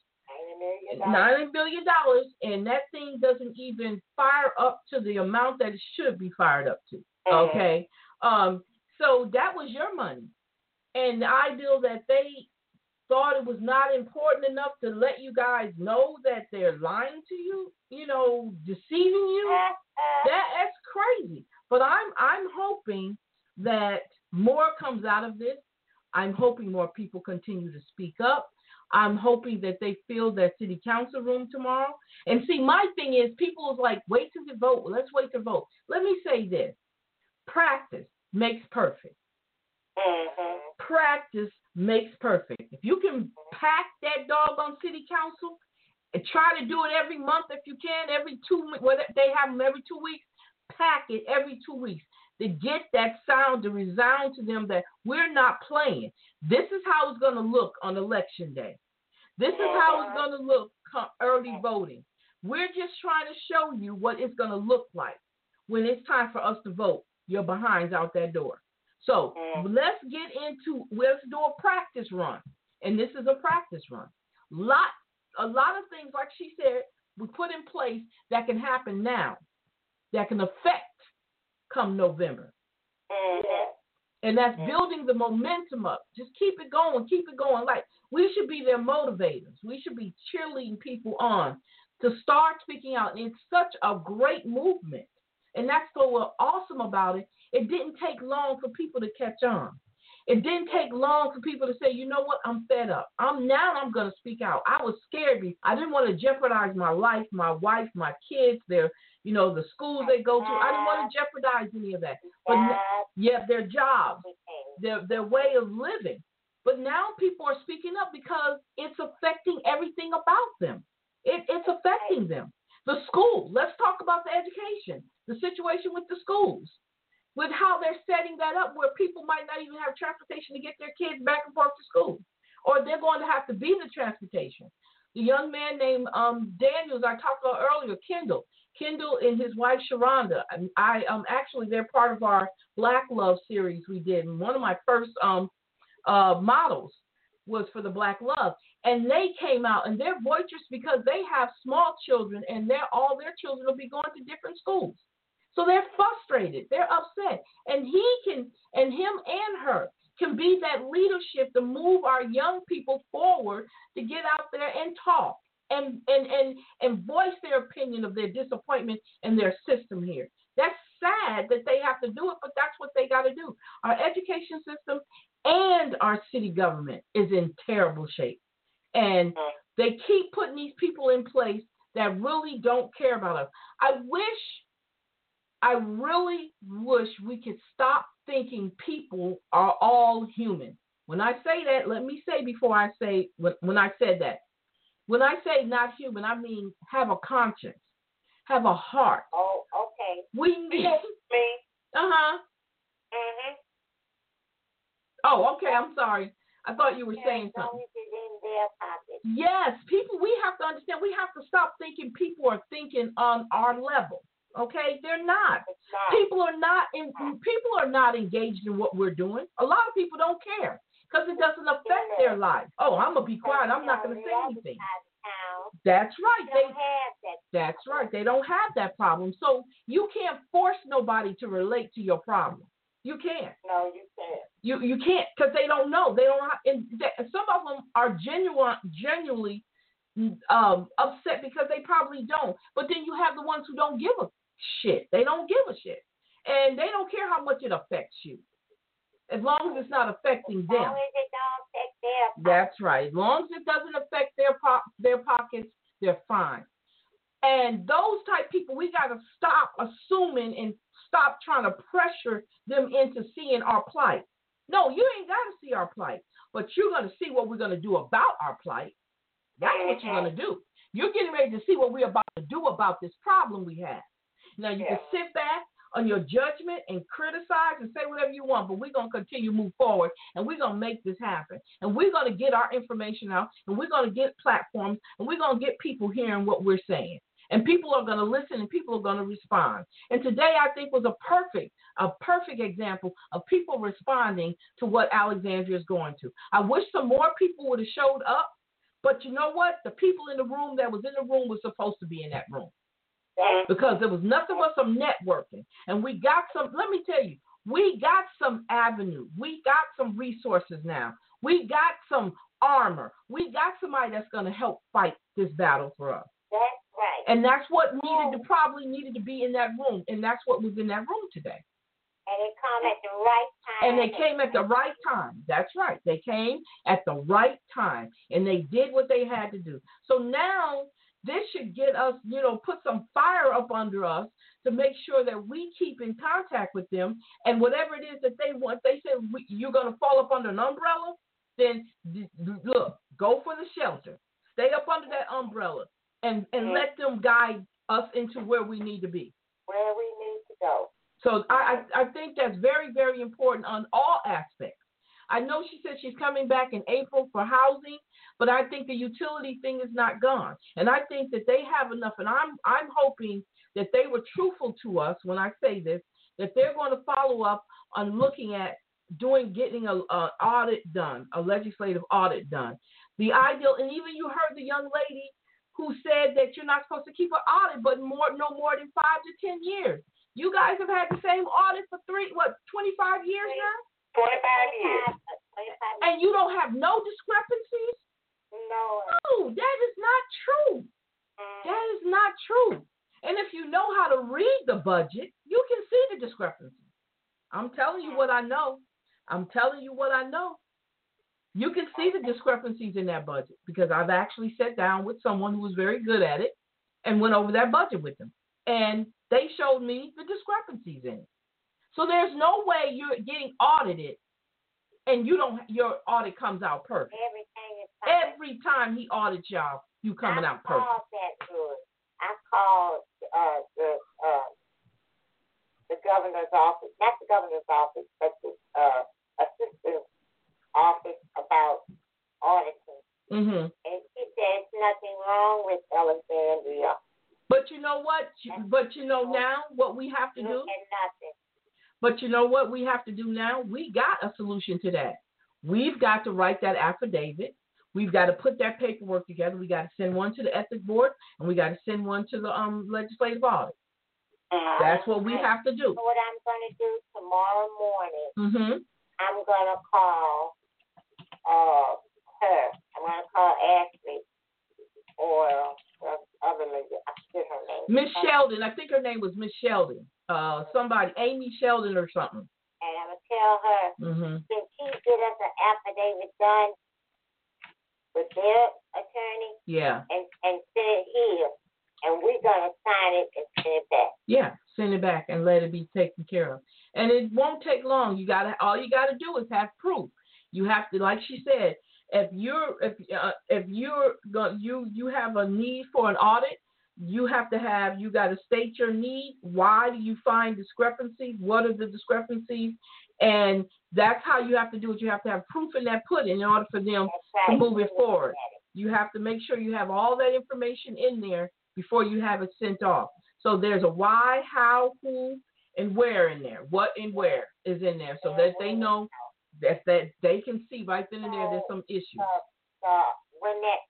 S1: $90 million, and that thing doesn't even fire up to the amount that it should be fired up to. Okay, so that was your money, and the ideal that they thought it was not important enough to let you guys know that they're lying to you, deceiving you. That's crazy. But I'm hoping that more comes out of this. I'm hoping more people continue to speak up. I'm hoping that they fill that city council room tomorrow. And see, my thing is, people is like, wait till you vote. Let's wait to vote. Let me say this. Practice makes perfect. Practice makes perfect. If you can pack that doggone city council and try to do it every month if you can, every 2 weeks, they have them every 2 weeks, pack it every 2 weeks to get that sound to resound to them that we're not playing. This is how it's going to look on election day. This is how it's going to look early voting. We're just trying to show you what it's going to look like when it's time for us to vote. Your behind's out that door. So let's do a practice run. And this is a practice run. A lot of things, like she said, we put in place that can happen now, that can affect come November. And that's building the momentum up. Just keep it going. Like, we should be their motivators. We should be cheerleading people on to start speaking out. And it's such a great movement. And that's so awesome about it. It didn't take long for people to catch on. It didn't take long for people to say, you know what, I'm fed up. I'm going to speak out. I was scared. I didn't want to jeopardize my life, my wife, my kids, the schools they go to. I didn't want to jeopardize any of that. But their jobs, their way of living. But now people are speaking up because it's affecting everything about them. It's affecting them. The school, let's talk about the education, the situation with the schools, with how they're setting that up where people might not even have transportation to get their kids back and forth to school, or they're going to have to be the transportation. The young man named Daniels, I talked about earlier, Kendall and his wife Sharonda. I actually, they're part of our Black Love series we did. And one of my first models was for the Black Love. And they came out, and they're boisterous because they have small children, and all their children will be going to different schools. So they're frustrated. They're upset. And him and her can be that leadership to move our young people forward to get out there and talk and voice their opinion of their disappointment in their system here. That's sad that they have to do it, but that's what they got to do. Our education system and our city government is in terrible shape. And they keep putting these people in place that really don't care about us. I really wish we could stop thinking people are all human. When I say that, let me say before I say, when I said that, when I say not human, I mean have a conscience, have a heart.
S3: Oh, okay.
S1: We need.
S6: Me.
S1: Uh-huh.
S3: Mm-hmm.
S1: Oh, okay, I'm sorry. I thought you were saying something. Yes, people, we have to understand, we have to stop thinking people are thinking on our level. Okay, they're not. People are not engaged in what we're doing. A lot of people don't care because it doesn't affect their life. Oh, I'm gonna be quiet. I'm not gonna say anything. That's right. That's right. They don't have that problem. So you can't force nobody to relate to your problem. You can't.
S3: No, you can't.
S1: You can't because they don't know. They don't. And some of them are genuinely upset because they probably don't. But then you have the ones who don't give a shit. They don't give a shit, and they don't care how much it affects you, as long as it's not affecting them.
S3: As long as it don't affect their pockets.
S1: That's right. As long as it doesn't affect their pockets, they're fine. And those type people, we got to stop assuming and stop trying to pressure them into seeing our plight. No, you ain't got to see our plight, but you're going to see what we're going to do about our plight. That's what you're going to do. You're getting ready to see what we're about to do about this problem we have. Now, you can sit back on your judgment and criticize and say whatever you want, but we're going to continue to move forward, and we're going to make this happen. And we're going to get our information out, and we're going to get platforms, and we're going to get people hearing what we're saying. And people are going to listen, and people are going to respond. And today, I think, was a perfect example of people responding to what Alexandria is going to. I wish some more people would have showed up, but you know what? The people in the room that was in the room was supposed to be in that room. Because there was nothing but some networking. And we got some, let me tell you, we got some avenue. We got some resources now. We got some armor. We got somebody that's going to help fight this battle for us.
S3: That's right.
S1: And that's what probably needed to be in that room. And that's what was in that room today.
S3: And it came at the right time.
S1: And they came at the right time. That's right. They came at the right time. And they did what they had to do. So now this should get us, put some fire up under us to make sure that we keep in contact with them. And whatever it is that they want, they say you're going to fall up under an umbrella, then look, go for the shelter. Stay up under that umbrella and let them guide us into where we need to be.
S3: Where we need to go.
S1: So I think that's very, very important on all aspects. I know she said she's coming back in April for housing, but I think the utility thing is not gone. And I think that they have enough, and I'm hoping that they were truthful to us when I say this, that they're going to follow up on looking at getting an audit done, a legislative audit done. The ideal, and even you heard the young lady who said that you're not supposed to keep an audit, but no more than 5 to 10 years. You guys have had the same audit for 25 years now?
S6: 25 years.
S1: And you don't have no discrepancies? No, that is not true. That is not true. And if you know how to read the budget, you can see the discrepancies. I'm telling you what I know. You can see the discrepancies in that budget because I've actually sat down with someone who was very good at it and went over that budget with them. And they showed me the discrepancies in it. So there's no way you're getting audited and your audit comes out perfect.
S3: Everything is fine.
S1: Every time he audits y'all, you coming out perfect.
S3: I called that good. I called the governor's office, not the governor's office, but the assistant office about auditing. Mm-hmm. And she said to nothing wrong with Alexandria.
S1: But you know what? But you know now what we have to do?
S3: Nothing.
S1: But you know what we have to do now? We got a solution to that. We've got to write that affidavit. We've got to put that paperwork together. We got to send one to the ethics board, and we got to send one to the legislative audit. That's what we have to do.
S3: What I'm going to do tomorrow morning, I'm going to call her. I'm going to call Ashley or other lady. I forget her name.
S1: Miss Sheldon. I think her name was Miss Sheldon. Somebody, Amy Sheldon or something.
S3: And I'm going to tell her, can she get us an affidavit done with their attorney?
S1: Yeah.
S3: And send it here. And we're going to sign it and send it back.
S1: Yeah, send it back and let it be taken care of. And it won't take long. All you got to do is have proof. You have to, like she said, if you have a need for an audit, you got to state your need. Why do you find discrepancies? What are the discrepancies? And that's how you have to do it. You have to have proof in that in order for them to move it forward. You have to make sure you have all that information in there before you have it sent off. So there's a why, how, who, and where in there. What and where is in there so that they know that they can see right then and there there's some issues.
S3: When that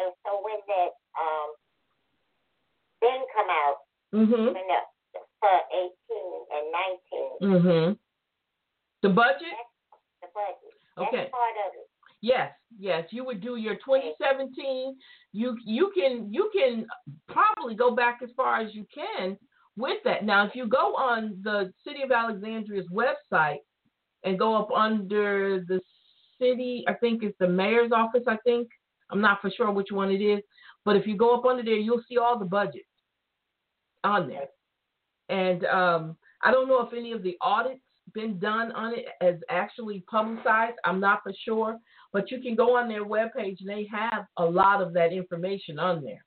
S3: thing come out, for 18 and 19.
S1: The budget?
S3: The budget.
S1: Okay.
S3: That's part of it.
S1: Yes. You would do your 2017. You can probably go back as far as you can with that. Now, if you go on the City of Alexandria's website and go up under the city, I think it's the mayor's office. I'm not for sure which one it is, but if you go up under there, you'll see all the budgets on there. And I don't know if any of the audits been done on it as actually publicized. I'm not for sure, but you can go on their webpage and they have a lot of that information on there.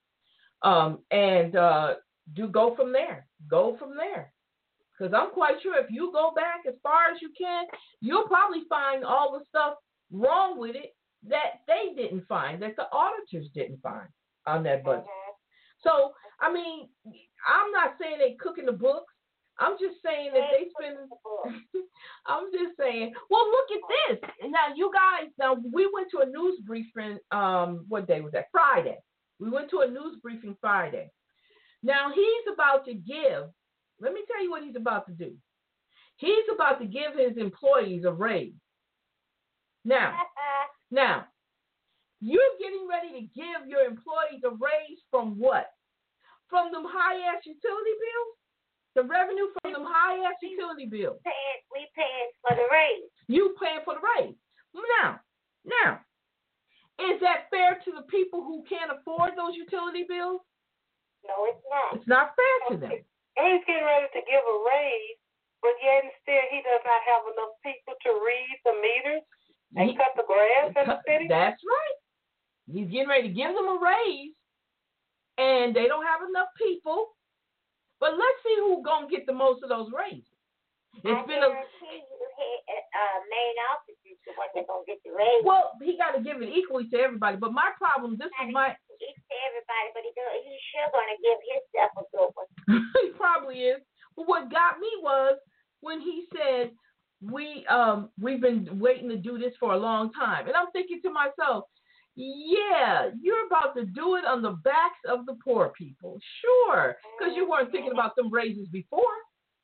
S1: Go from there. Because I'm quite sure if you go back as far as you can, you'll probably find all the stuff wrong with it that they didn't find, that the auditors didn't find on that budget. So, I mean, I'm not saying they cooking the books. I'm just saying that they spend. I'm just saying. Well, look at this. Now, you guys. Now, we went to a news briefing. What day was that? Friday. We went to a news briefing Friday. Now he's about to give. Let me tell you what he's about to do. He's about to give his employees a raise. Now, you're getting ready to give your employees a raise from what? From them high-ass utility bills? The revenue from them high-ass utility bills.
S3: We paying for the raise.
S1: You paying for the raise. Now, is that fair to the people who can't afford those utility bills?
S3: No, it's not.
S1: It's not fair to them.
S6: He's getting ready to give a raise, but yet and still he does not have enough people to read the meters and cut the grass in the city.
S1: That's right. He's getting ready to give them a raise, and they don't have enough people. But let's see who's going to get the most of those raises.
S3: It's been main office is the one that's going to get the raise.
S1: Well, he got to give it equally to everybody. But my problem,
S3: It's to everybody, but he's sure going to give himself a good one.
S1: He probably is. But what got me was when he said, we've been waiting to do this for a long time. And I'm thinking to myself, yeah, you're about to do it on the backs of the poor people. Sure, because you weren't thinking about them raises before.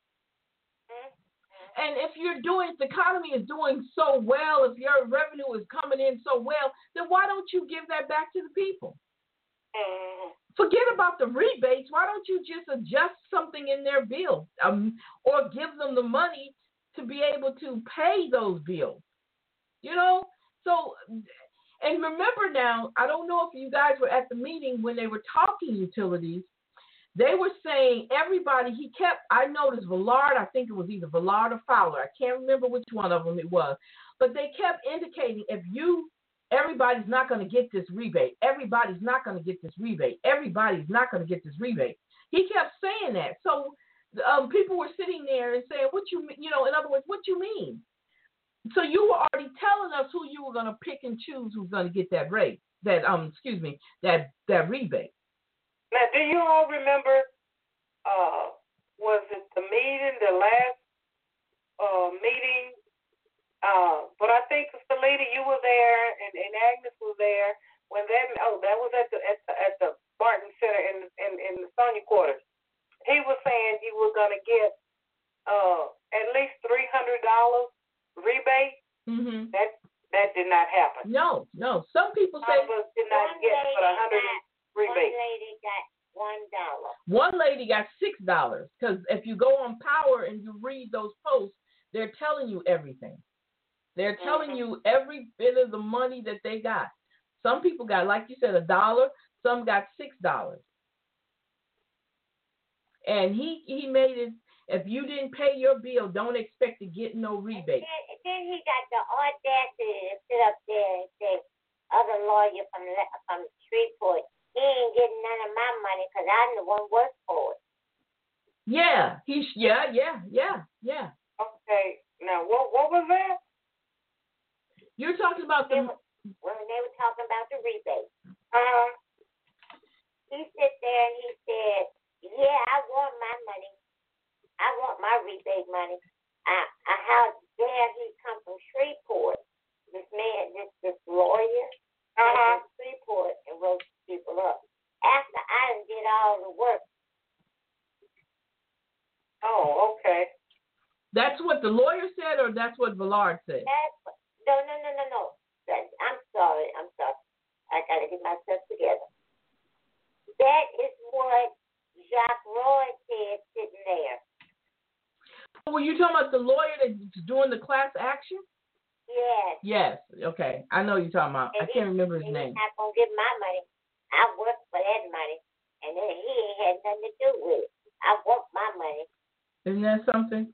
S1: And if the economy is doing so well, if your revenue is coming in so well, then why don't you give that back to the people? Forget about the rebates. Why don't you just adjust something in their bill or give them the money to be able to pay those bills? You know? So, and remember now, I don't know if you guys were at the meeting when they were talking utilities. They were saying everybody, I noticed Villard, I think it was either Villard or Fowler. I can't remember which one of them it was. But they kept indicating everybody's not going to get this rebate. Everybody's not going to get this rebate. Everybody's not going to get this rebate. He kept saying that. So people were sitting there and saying, in other words, what you mean? So you were already telling us who you were going to pick and choose who's going to get that rate, that rebate.
S6: Now, do you all remember? Was it the last meeting? But I think it's the lady, you were there, and Agnes was there when that was at the Barton Center in the Sonia quarters. He was saying you were gonna get at least $300 rebate.
S1: Mm-hmm.
S6: That did not happen.
S1: No. Some people say
S6: did not get but $100 rebate.
S3: One lady got $1.
S1: One lady got $6 because if you go on Power and you read those posts, they're telling you everything. They're telling you every bit of the money that they got. Some people got, like you said, $1. Some got $6. And he made it. If you didn't pay your bill, don't expect to get no rebate.
S3: And then he got the audacity to sit up there and say, other lawyer from Shreveport, he ain't getting none of my money because I'm the one work for it.
S1: Yeah.
S6: Okay. Now, what was that?
S1: You're talking about
S3: when they were talking about the rebate. He sit there and he said, yeah, I want my money. I want my rebate money. How dare he come from Shreveport, this man, this lawyer, from Shreveport, and wrote people up. After I did all the work.
S6: Oh, okay.
S1: That's what the lawyer said, or that's what Villard said?
S3: No. I'm sorry. I got to get myself together. That is what Jacques Roy said sitting there.
S1: Were you talking about the lawyer that's doing the class action?
S3: Yes.
S1: Yes. Okay. I know you're talking about. I can't remember his name.
S3: He's not going to get my money. I work for that money, and then he ain't had nothing to do with it. I want my money.
S1: Isn't that something?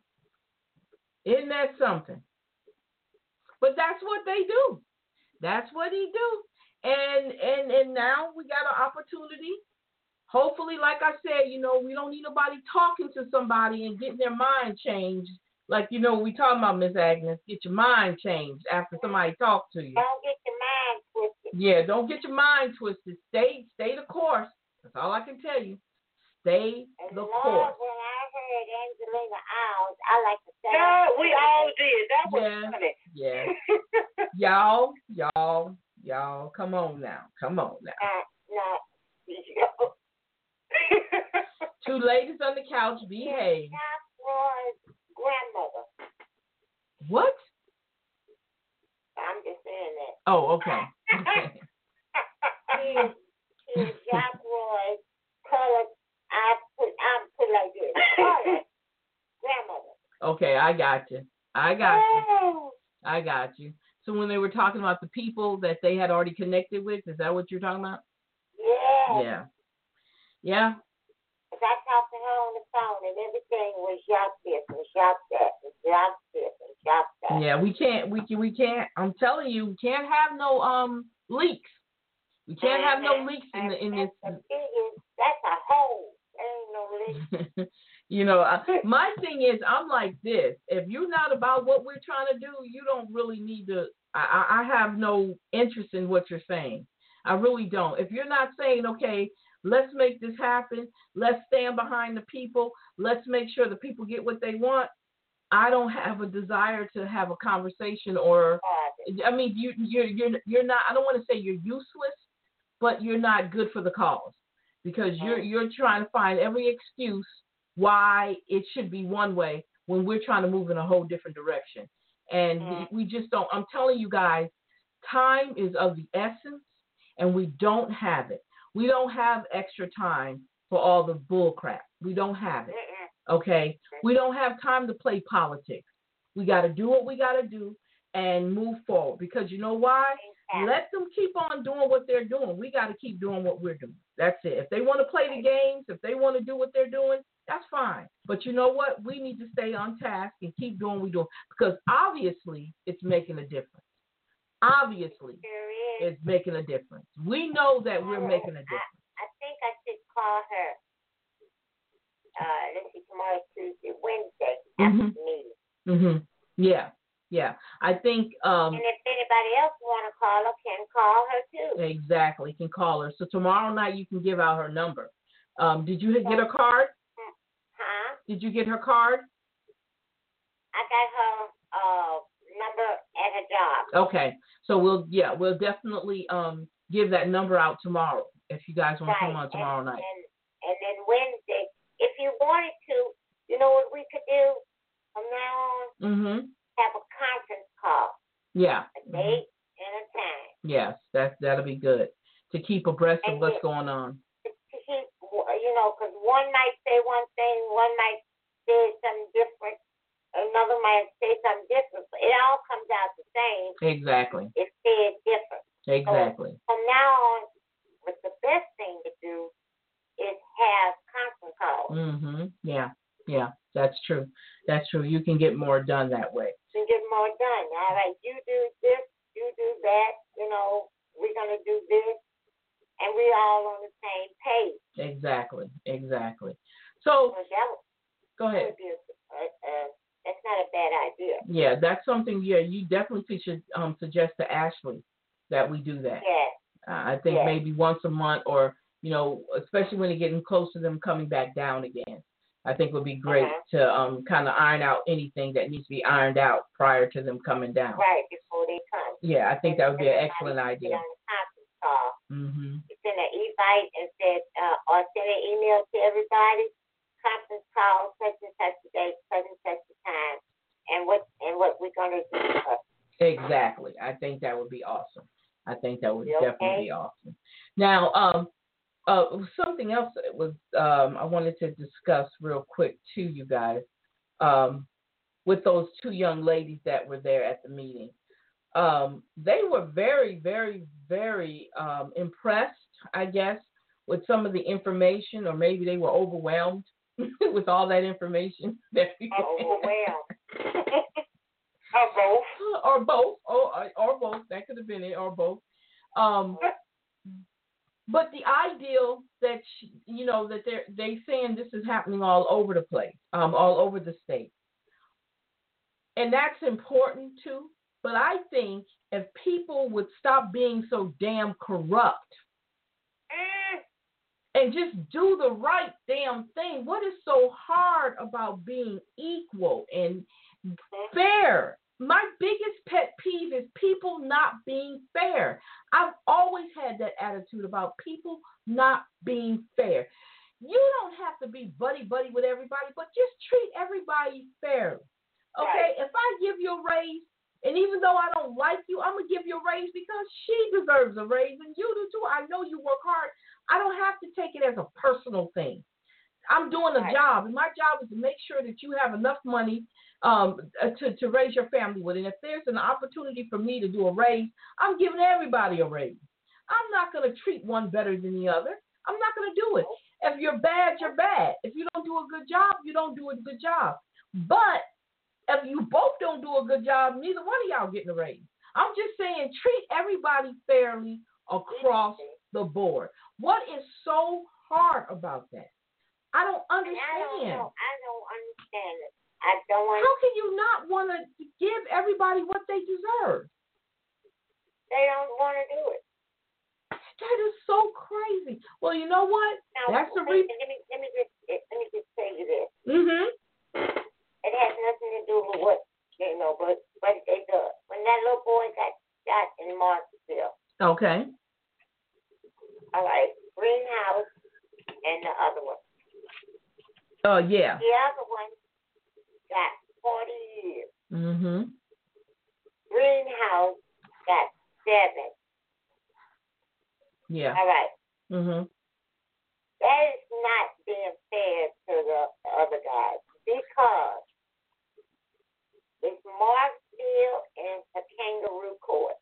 S1: But that's what they do. That's what he do. And now we got an opportunity. Hopefully, like I said, we don't need nobody talking to somebody and getting their mind changed. Like, we talking about, Miss Agnes, get your mind changed after somebody talks to you.
S3: Don't get your mind twisted.
S1: Yeah, don't get your mind twisted. Stay the course. That's all I can tell you. Stay the course.
S3: When I heard Angelina Owls, I like to say.
S6: Yeah, we all did. That was funny.
S1: Yeah. Y'all, come on now.
S3: No.
S1: Two ladies on the couch, behave.
S3: Jacques Roy's grandmother.
S1: What?
S3: I'm just saying that.
S1: Oh, okay.
S3: She is Jacques Roy's colored. I'm put like this. Colored grandmother.
S1: Okay, I got you. So when they were talking about the people that they had already connected with, is that what you're talking about? Yeah.
S3: I talked to her on the phone, and everything was Jacques this and Jacques that and Jacques this and Jacques that.
S1: Yeah, we can't. I'm telling you, we can't have no leaks. We can't have no leaks in this.
S3: That's a hole. There ain't no leaks.
S1: My thing is, I'm like this. If you're not about what we're trying to do, you don't really need to. I have no interest in what you're saying. I really don't. If you're not saying, okay, let's make this happen, let's stand behind the people, let's make sure the people get what they want, I don't have a desire to have a conversation. Or, I mean, you're not. I don't want to say you're useless, but you're not good for the cause, because you're trying to find every excuse why it should be one way when we're trying to move in a whole different direction. And we just don't. I'm telling you guys, time is of the essence, and we don't have it. We don't have extra time for all the bull crap. We don't have it. Okay? We don't have time to play politics. We got to do what we got to do and move forward, because you know why? Let them keep on doing what they're doing. We got to keep doing what we're doing. That's it. If they want to play the games, if they want to do what they're doing, that's fine. But you know what? We need to stay on task and keep doing what we're doing, because obviously it's making a difference. Obviously it's making a difference. We know that we're making a difference.
S3: I think I should call her. Let's see, tomorrow's Tuesday, Wednesday after the meeting.
S1: Yeah. Yeah. I think.
S3: And if anybody else want to call her, can call her too.
S1: Exactly, can call her. So tomorrow night you can give out her number. Did you get her card?
S3: Huh?
S1: Did you get her card?
S3: I got her number at her job.
S1: Okay, so we'll definitely give that number out tomorrow if you guys want to come on tomorrow night.
S3: And then Wednesday, if you wanted to, you know what we could do from now on? Have a conference call.
S1: Yeah.
S3: A date and a time.
S1: Yes, that'll be good to keep abreast of what's going on.
S3: To keep, because one might say one thing, one might say something different, another might say something different. But it all comes out the same.
S1: Exactly.
S3: It's said different.
S1: Exactly.
S3: So from now on, what the best thing to do is have conference calls.
S1: Yeah, that's true. That's true. You can get more done that way.
S3: You can get more done. All right, you do this, you do that. We're gonna do this, and we're all on the same page.
S1: Exactly. So go ahead.
S3: That's not a bad idea.
S1: Yeah, that's something. Yeah, you definitely should suggest to Ashley that we do that.
S3: Yeah.
S1: I think maybe once a month, or especially when they're getting close to them coming back down again. I think it would be great to kind of iron out anything that needs to be ironed out prior to them coming down.
S3: Right, before they come.
S1: Yeah, I think that would be an excellent idea.
S3: On the conference call. Send an invite and or send an email to everybody. Conference call, such and such a date, such and such a time, and what we're gonna do.
S1: Exactly. I think that would be awesome. I think that would definitely be awesome. Now, something else that was I wanted to discuss real quick to you guys with those two young ladies that were there at the meeting. They were very, very, very impressed, I guess, with some of the information, or maybe they were overwhelmed with all that information.
S3: Overwhelmed.
S1: Or both. That could have been it, or both. But the ideal that that they saying this is happening all over the place, all over the state, and that's important too. But I think if people would stop being so damn corrupt and just do the right damn thing, what is so hard about being equal and fair? My biggest pet peeve is people not being fair. I've always had that attitude about people not being fair. You don't have to be buddy-buddy with everybody, but just treat everybody fairly. Okay? Right. If I give you a raise, and even though I don't like you, I'm going to give you a raise because she deserves a raise, and you do too. I know you work hard. I don't have to take it as a personal thing. I'm doing a job, and my job is to make sure that you have enough money to raise your family with. And if there's an opportunity for me to do a raise, I'm giving everybody a raise. I'm not going to treat one better than the other. I'm not going to do it. If you're bad, you're bad. If you don't do a good job, you don't do a good job. But if you both don't do a good job, neither one of y'all getting a raise. I'm just saying, treat everybody fairly across the board. What is so hard about that? I don't understand.
S3: I don't understand it. I don't understand.
S1: How can you not want to give everybody what they deserve?
S3: They don't want to do it.
S1: That is so crazy. Well, you know what?
S3: Now,
S1: that's the reason.
S3: Let me just tell you this.
S1: It
S3: has nothing to do with what but they do. When that little boy got shot in Martinsville.
S1: Okay.
S3: All right. Greenhouse and the other one.
S1: Oh, yeah.
S3: The other one got 40 years. Greenhouse got 7.
S1: Yeah.
S3: All right.
S1: That
S3: is not being fair to the other guys because it's Marksville and a kangaroo court.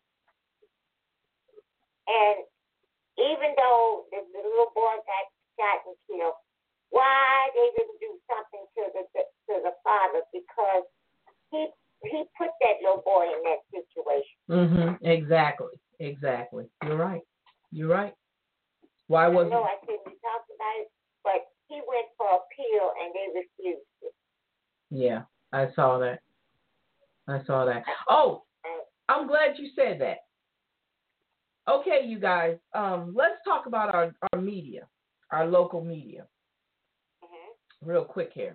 S3: And even though the little boy got shot and killed, why they didn't do something to the father? Because he put that little boy in that situation.
S1: Exactly. You're right. Why wasn't?
S3: No, I said we talked about it, but he went for appeal and they refused it.
S1: Yeah, I saw that. I saw that. Oh, I'm glad you said that. Okay, you guys, let's talk about our media, our local media, real quick here.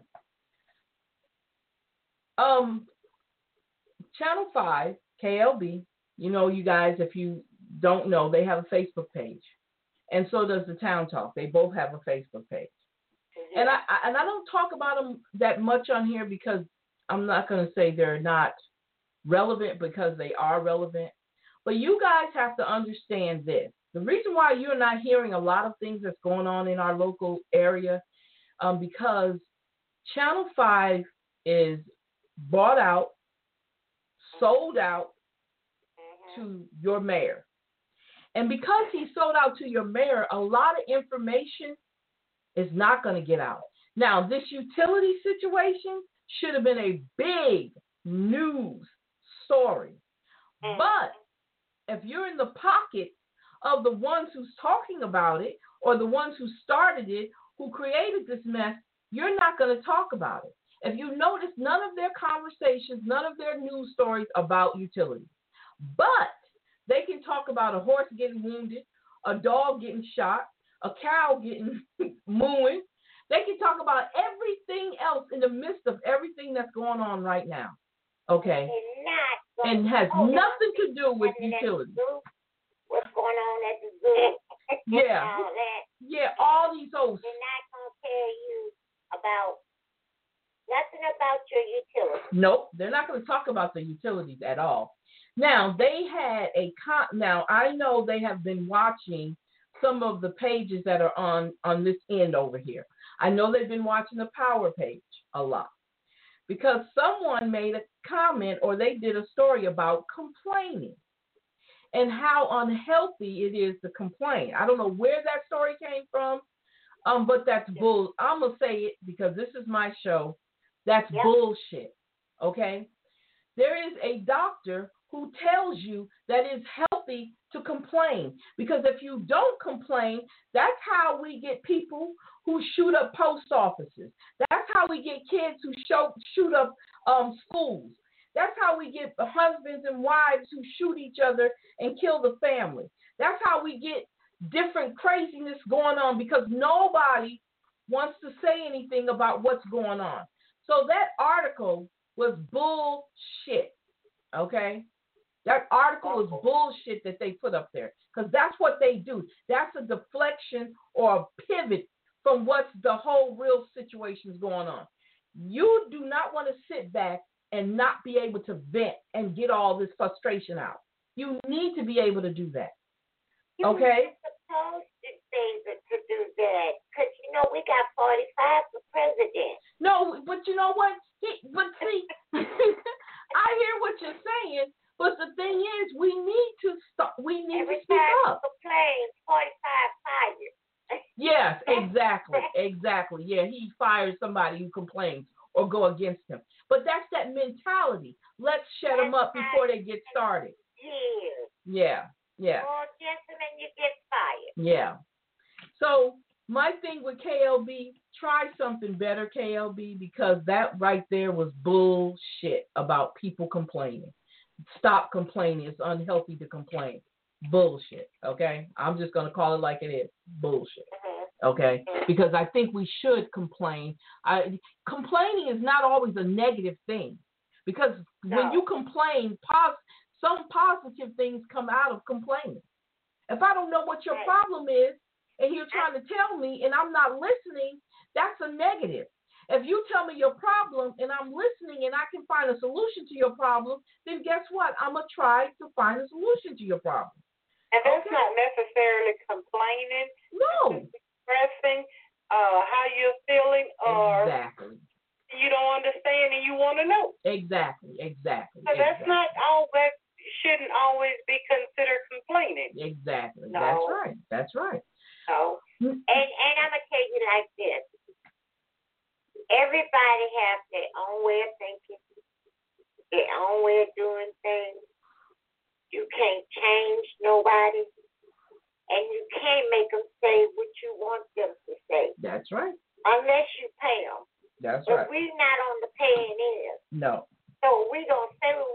S1: Channel 5, KLB, you know, you guys, if you don't know, they have a Facebook page. And so does the Town Talk. They both have a Facebook page. And I don't talk about them that much on here because I'm not going to say they're not relevant, because they are relevant. But you guys have to understand this. The reason why you're not hearing a lot of things that's going on in our local area, because Channel 5 is bought out, sold out to your mayor. And because he's sold out to your mayor, a lot of information is not going to get out. Now, this utility situation should have been a big news story. But if you're in the pocket of the ones who's talking about it, or the ones who started it, who created this mess, you're not going to talk about it. If you notice, none of their conversations, none of their news stories about utilities. But they can talk about a horse getting wounded, a dog getting shot, a cow getting mooing. They can talk about everything else in the midst of everything that's going on right now. Okay? And has nothing to do with utilities.
S3: What's going on at the zoo?
S1: Yeah.
S3: All that.
S1: Yeah, all these old.
S3: They're not going to tell you about nothing about your utilities.
S1: Nope, they're not going to talk about the utilities at all. Now, they had now I know they have been watching some of the pages that are on this end over here. I know they've been watching the power page a lot, because someone made a comment, or they did a story about complaining and how unhealthy it is to complain. I don't know where that story came from, but that's bull. I'm going to say it because this is my show. That's bullshit, okay? There is a doctor who tells you that it's healthy to complain, because if you don't complain, that's how we get people who shoot up post offices. That's how we get kids who shoot up schools. That's how we get husbands and wives who shoot each other and kill the family. That's how we get different craziness going on, because nobody wants to say anything about what's going on. So that article was bullshit, okay? That article is bullshit that they put up there, because that's what they do. That's a deflection or a pivot from what's the whole real situation is going on. You do not want to sit back and not be able to vent and get all this frustration out. You need to be able to do that. Okay?
S3: You're supposed to say to do that, because, you know, we got 45 for president.
S1: No, but you know what? But see, I hear what you're saying, but the thing is, we need to stop. We need to speak up.
S3: Complain, 45 fires.
S1: Yes, exactly. Yeah, he fires somebody who complains or go against him. But that's that mentality. Let's shut them up before they get started. Yeah.
S3: Oh, gentlemen, you get fired.
S1: Yeah. So my thing with KLB, try something better, KLB, because that right there was bullshit about people complaining. Stop complaining. It's unhealthy to complain. Bullshit, okay? I'm just going to call it like it is. Bullshit, okay? Because I think we should complain. Complaining is not always a negative thing, because when you complain, some positive things come out of complaining. If I don't know what your problem is and you're trying to tell me and I'm not listening, that's a negative. If you tell me your problem and I'm listening and I can find a solution to your problem, then guess what? I'm going to try to find a solution to your problem.
S6: And that's not necessarily complaining.
S1: No.
S6: Expressing how you're feeling, or
S1: exactly.
S6: You don't understand and you want to know.
S1: Exactly.
S6: So that's not all. That shouldn't always be considered complaining.
S1: Exactly.
S6: No.
S1: That's right.
S3: No. And I'm going to tell you like this. Everybody has their own way of thinking, their own way of doing things. You can't change nobody, and you can't make them say what you want them to say.
S1: That's right.
S3: Unless you pay them.
S1: That's
S3: but
S1: right.
S3: We're not on the paying end.
S1: No.
S3: So we don't say what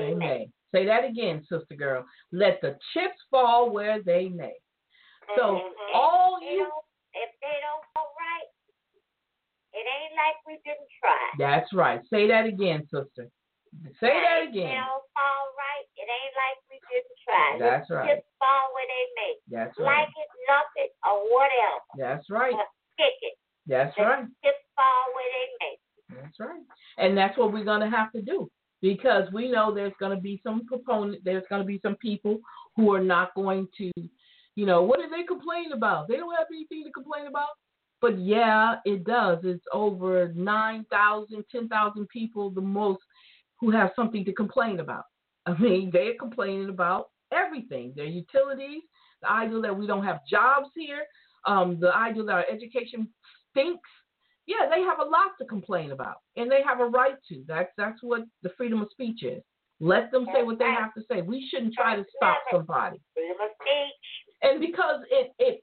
S3: they may.
S1: Say that again, sister girl. Let the chips fall where they may. So all you
S3: know, if they don't go right, it ain't like we didn't try.
S1: That's right. Say that again, sister. Say that again.
S3: If they don't fall right, it ain't like we didn't try.
S1: That's right.
S3: Chips fall where they may.
S1: That's right.
S3: Like it, love it, or whatever.
S1: That's right.
S3: Pick it.
S1: That's right.
S3: Chips fall where they may.
S1: That's right. And that's what we're going to have to do, because we know there's going to be some proponents, there's going to be some people who are not going to, what do they complain about? They don't have anything to complain about. But yeah, it does. It's over 9,000, 10,000 people, the most, who have something to complain about. I mean, they're complaining about everything. Their utilities, the idea that we don't have jobs here, the idea that our education stinks. Yeah, they have a lot to complain about, and they have a right to. That's what the freedom of speech is. Let them say what they have to say. We shouldn't try to stop somebody.
S3: Freedom of speech.
S1: And because
S3: and if,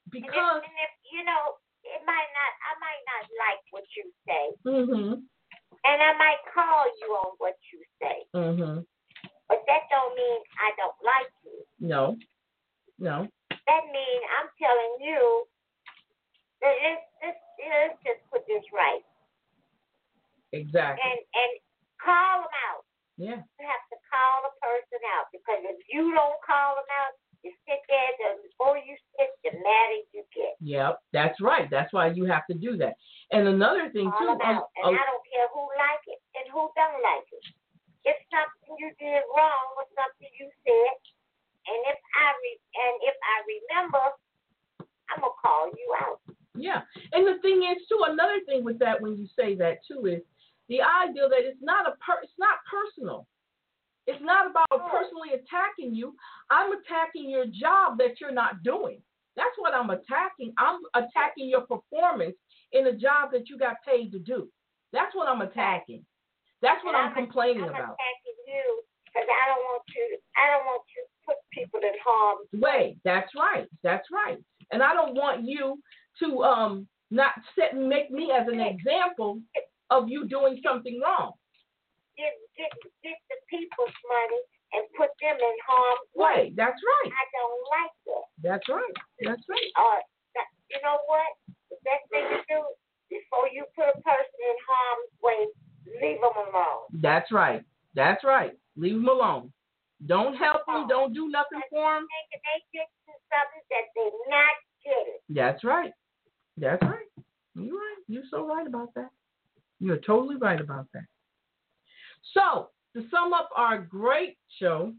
S3: it might not, I might not like what you say, and I might call you on what you say, but that don't mean I don't like you.
S1: No.
S3: That means I'm telling you that let's just put this right.
S1: Exactly.
S3: And call them out.
S1: Yeah.
S3: You have to call the person out, because if you don't call them out, you sit there, and before you sit, the madder you get.
S1: Yep, that's right. That's why you have to do that. And another thing
S3: call
S1: too.
S3: Them out. And I don't care who like it and who don't like it. If something you did wrong or something you said, and if I remember, I'm gonna call you out.
S1: Yeah, and the thing is too. Another thing with that, when you say that too, is the idea that it's not personal. It's not about personally attacking you. I'm attacking your job that you're not doing. That's what I'm attacking. I'm attacking your performance in a job that you got paid to do. That's what I'm attacking. That's what I'm complaining about.
S3: I'm attacking you because I don't want you to put people in harm's
S1: way. That's right. And I don't want you to make me as an example of you doing something wrong.
S3: Get the people's money and put them in harm's way.
S1: That's right.
S3: I don't like that.
S1: That's right.
S3: You know what? The best thing to do before you put a person in harm's way, leave them alone.
S1: That's right. Leave them alone. Don't help them. Don't do nothing for them.
S3: They get to something that they're not getting.
S1: That's right. You're right. You're so right about that. You're totally right about that. So, to sum up our great show,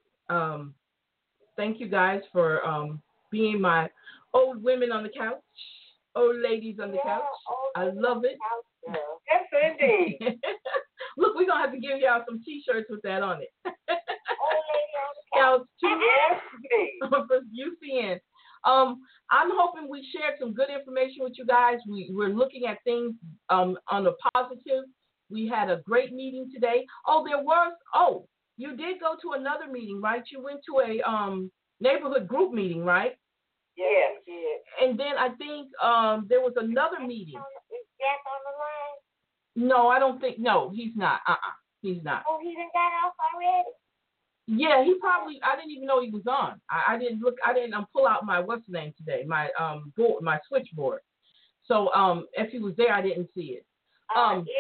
S1: thank you guys for being my old women on the couch, old ladies on the couch. I love it.
S6: Yes, indeed.
S1: Look, we're going to have to give y'all some T-shirts with that on it.
S3: Old lady on the couch.
S6: Yes, indeed.
S1: For UCN. I'm hoping we shared some good information with you guys. We're looking at things on a positive. We had a great meeting today. You did go to another meeting, right? You went to a neighborhood group meeting, right?
S6: Yes.
S1: And then I think there was another meeting.
S3: Is Jack on the line?
S1: No, I don't think. No, he's not. He's not.
S3: Oh, he done got off already?
S1: Yeah, he probably. I didn't even know he was on. I didn't look. I didn't pull out my what's the name today. My board, my switchboard. So if he was there, I didn't see it.
S3: It's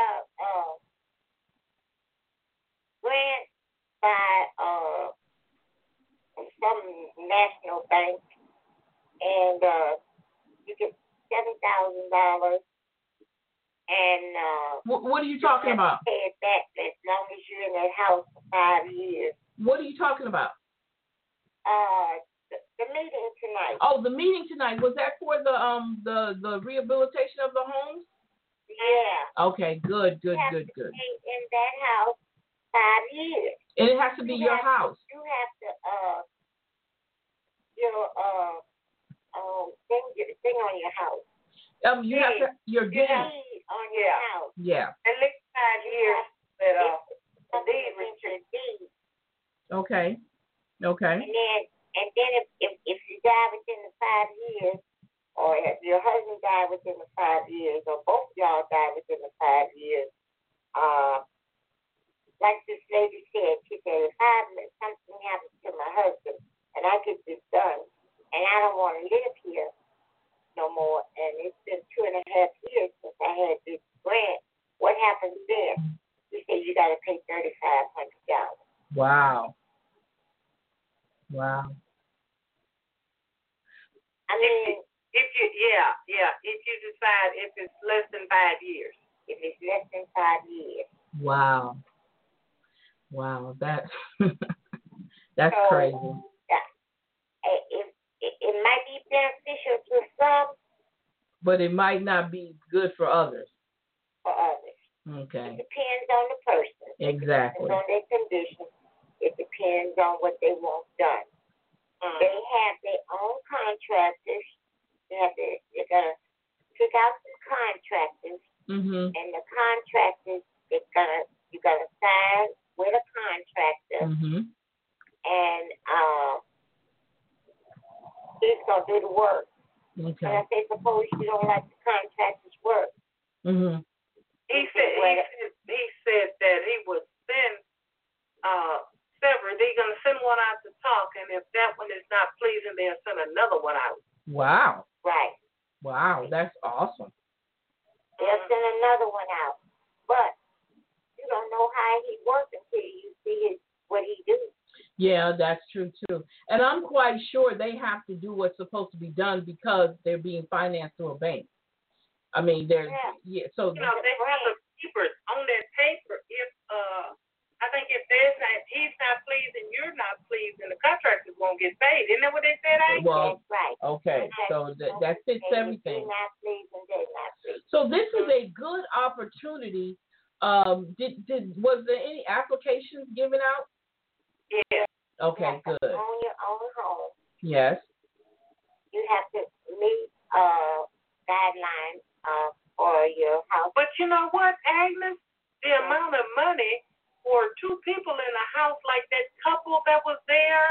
S3: grant by some national bank, and you get $7,000. And
S1: what are you talking about?
S3: Pay it back as long as you're in that house for 5 years.
S1: What are you talking about?
S3: The meeting tonight.
S1: Oh, the meeting tonight, was that for the rehabilitation of the homes?
S3: Yeah.
S1: Okay, good.
S3: Stay in that house 5 years.
S1: And it has to be your house.
S3: You have to thing on your house.
S1: You have to your deed
S3: on your house.
S1: Yeah.
S6: At least 5 years. The deed restricted.
S1: Okay.
S3: And then if you die within the 5 years, or if your husband died within the 5 years, or both y'all die within the 5 years, like this lady said, she said, something happens to my husband, and I get this done, and I don't want to live here no more, and it's been 2.5 years since I had this grant. What happens then? He said you got to pay $3,500.
S1: Wow.
S3: I mean,
S6: if you decide if it's less than 5 years.
S3: If it's less than 5 years.
S1: Wow, that's that's
S3: so,
S1: crazy.
S3: It might be beneficial to some,
S1: but it might not be good for others. Okay.
S3: It depends on the person.
S1: Exactly.
S3: It depends on their condition. It depends on what they want done. They have their own contractors. They're gonna pick out some contractors, and the contractors you gotta sign with a contractor, and he's gonna do the work.
S1: Okay.
S3: And I say, suppose you don't like the contractor's work.
S6: He said that he would send several. They're gonna send one out to talk, and if that one is not pleasing, they'll send another one out.
S1: Wow.
S3: Right.
S1: Wow, that's awesome.
S3: They'll send another one out, but you don't know how he works until you see what he do.
S1: Yeah, that's true too. And I'm quite sure they have to do what's supposed to be done because they're being financed through a bank. I mean, so
S6: they have the papers on that paper. If I think if he's not pleased and you're not pleased, then the contractors won't get paid. Isn't that what they said?
S1: Well,
S3: that's right.
S1: Okay, so that fits everything.
S3: Not pleased and they're not pleased.
S1: So this is a good opportunity. Was there any applications given out?
S6: Yeah.
S1: Okay,
S3: good.
S1: On
S3: your own home.
S1: Yes.
S3: You have to meet guidelines for your house.
S6: But you know what, Agnes? The amount of money for 2 people in a house like that couple that was there,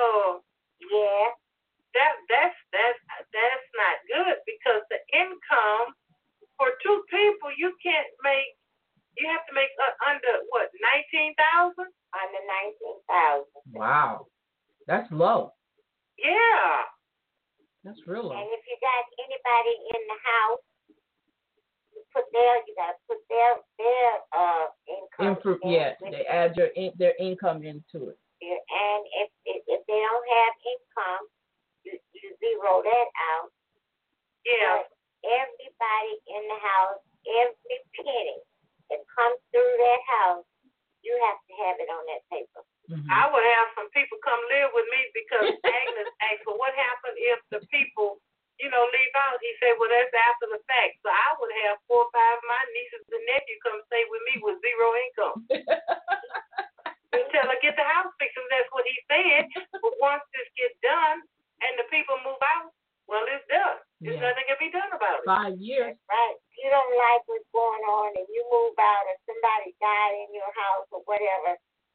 S6: that's not good because the income for 2 people you have to make under what, 19,000?
S3: Under 19,000.
S1: Wow, that's low.
S6: Yeah.
S1: That's real low.
S3: And if you got anybody in the house, you gotta put their income.
S1: They add their income into it.
S3: And if they don't have income, you zero that out.
S6: Yeah.
S3: But everybody in the house, every penny that comes through that house, you have to have it on that paper.
S6: I would have some people come live with me because Agnes asked, well, what happened if the people, leave out? He said, well, that's after the fact. So I would have 4 or 5 of my nieces and nephews come stay with me with zero income. Until I get the house fixed, that's what he said. But once this gets done and the people move out, well, it's done. There's nothing can be done about it.
S1: 5 years.
S3: That's right. If you don't like what's going on and you move out or somebody died in your house or whatever,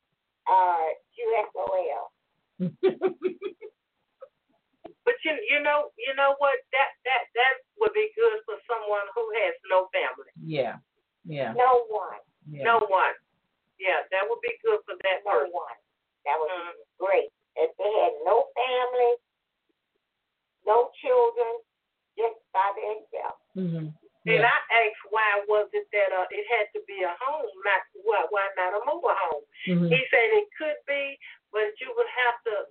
S3: USOL.
S6: But you know what? That would be good for someone who has no family.
S1: Yeah.
S3: No one.
S1: Yeah.
S6: No one. Yeah, that would be good for that person.
S3: No one. That would be great. If they had no family, no children, just by themselves.
S6: And I asked why was it that it had to be a home, why not a mobile home? He said it could be, but he would have to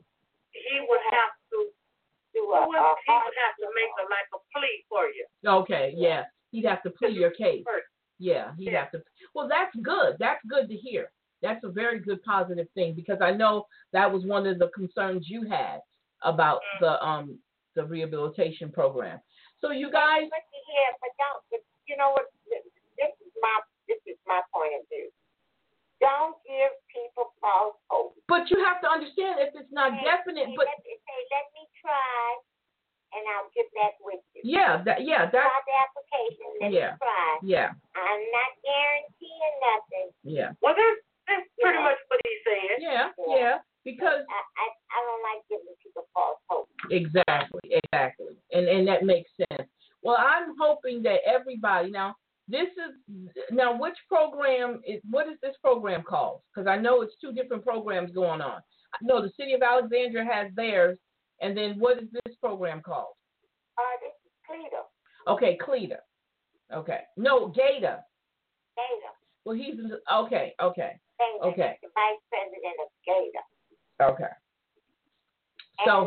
S6: make a plea for you.
S1: Okay, yeah. He'd have to plead your case. Yeah, he'd have to. Well, that's good. That's good to hear. That's a very good positive thing because I know that was one of the concerns you had about the rehabilitation program. So you guys.
S3: But you know what? This is my point of view. Don't give people false hope.
S1: But you have to understand if it's not definite. But
S3: let me try, and I'll get back with you.
S1: That's
S3: try the application. Let me try.
S1: Yeah.
S3: I'm not guaranteeing nothing.
S1: Yeah.
S6: Well, that's pretty much what he said.
S1: Yeah. Because
S3: I don't like giving people false hope.
S1: Exactly. And that makes sense. Well, I'm hoping that everybody now. This is now which program is what is this program called? Because I know it's two different programs going on. I know the City of Alexandria has theirs, and then what is this program called?
S3: This is Cleta.
S1: Okay, Cleta. Okay. No, Gator.
S3: Gator.
S1: Well, he's okay. Okay.
S3: Gator.
S1: Okay.
S3: The vice president of Gator.
S1: Okay. So.
S3: And,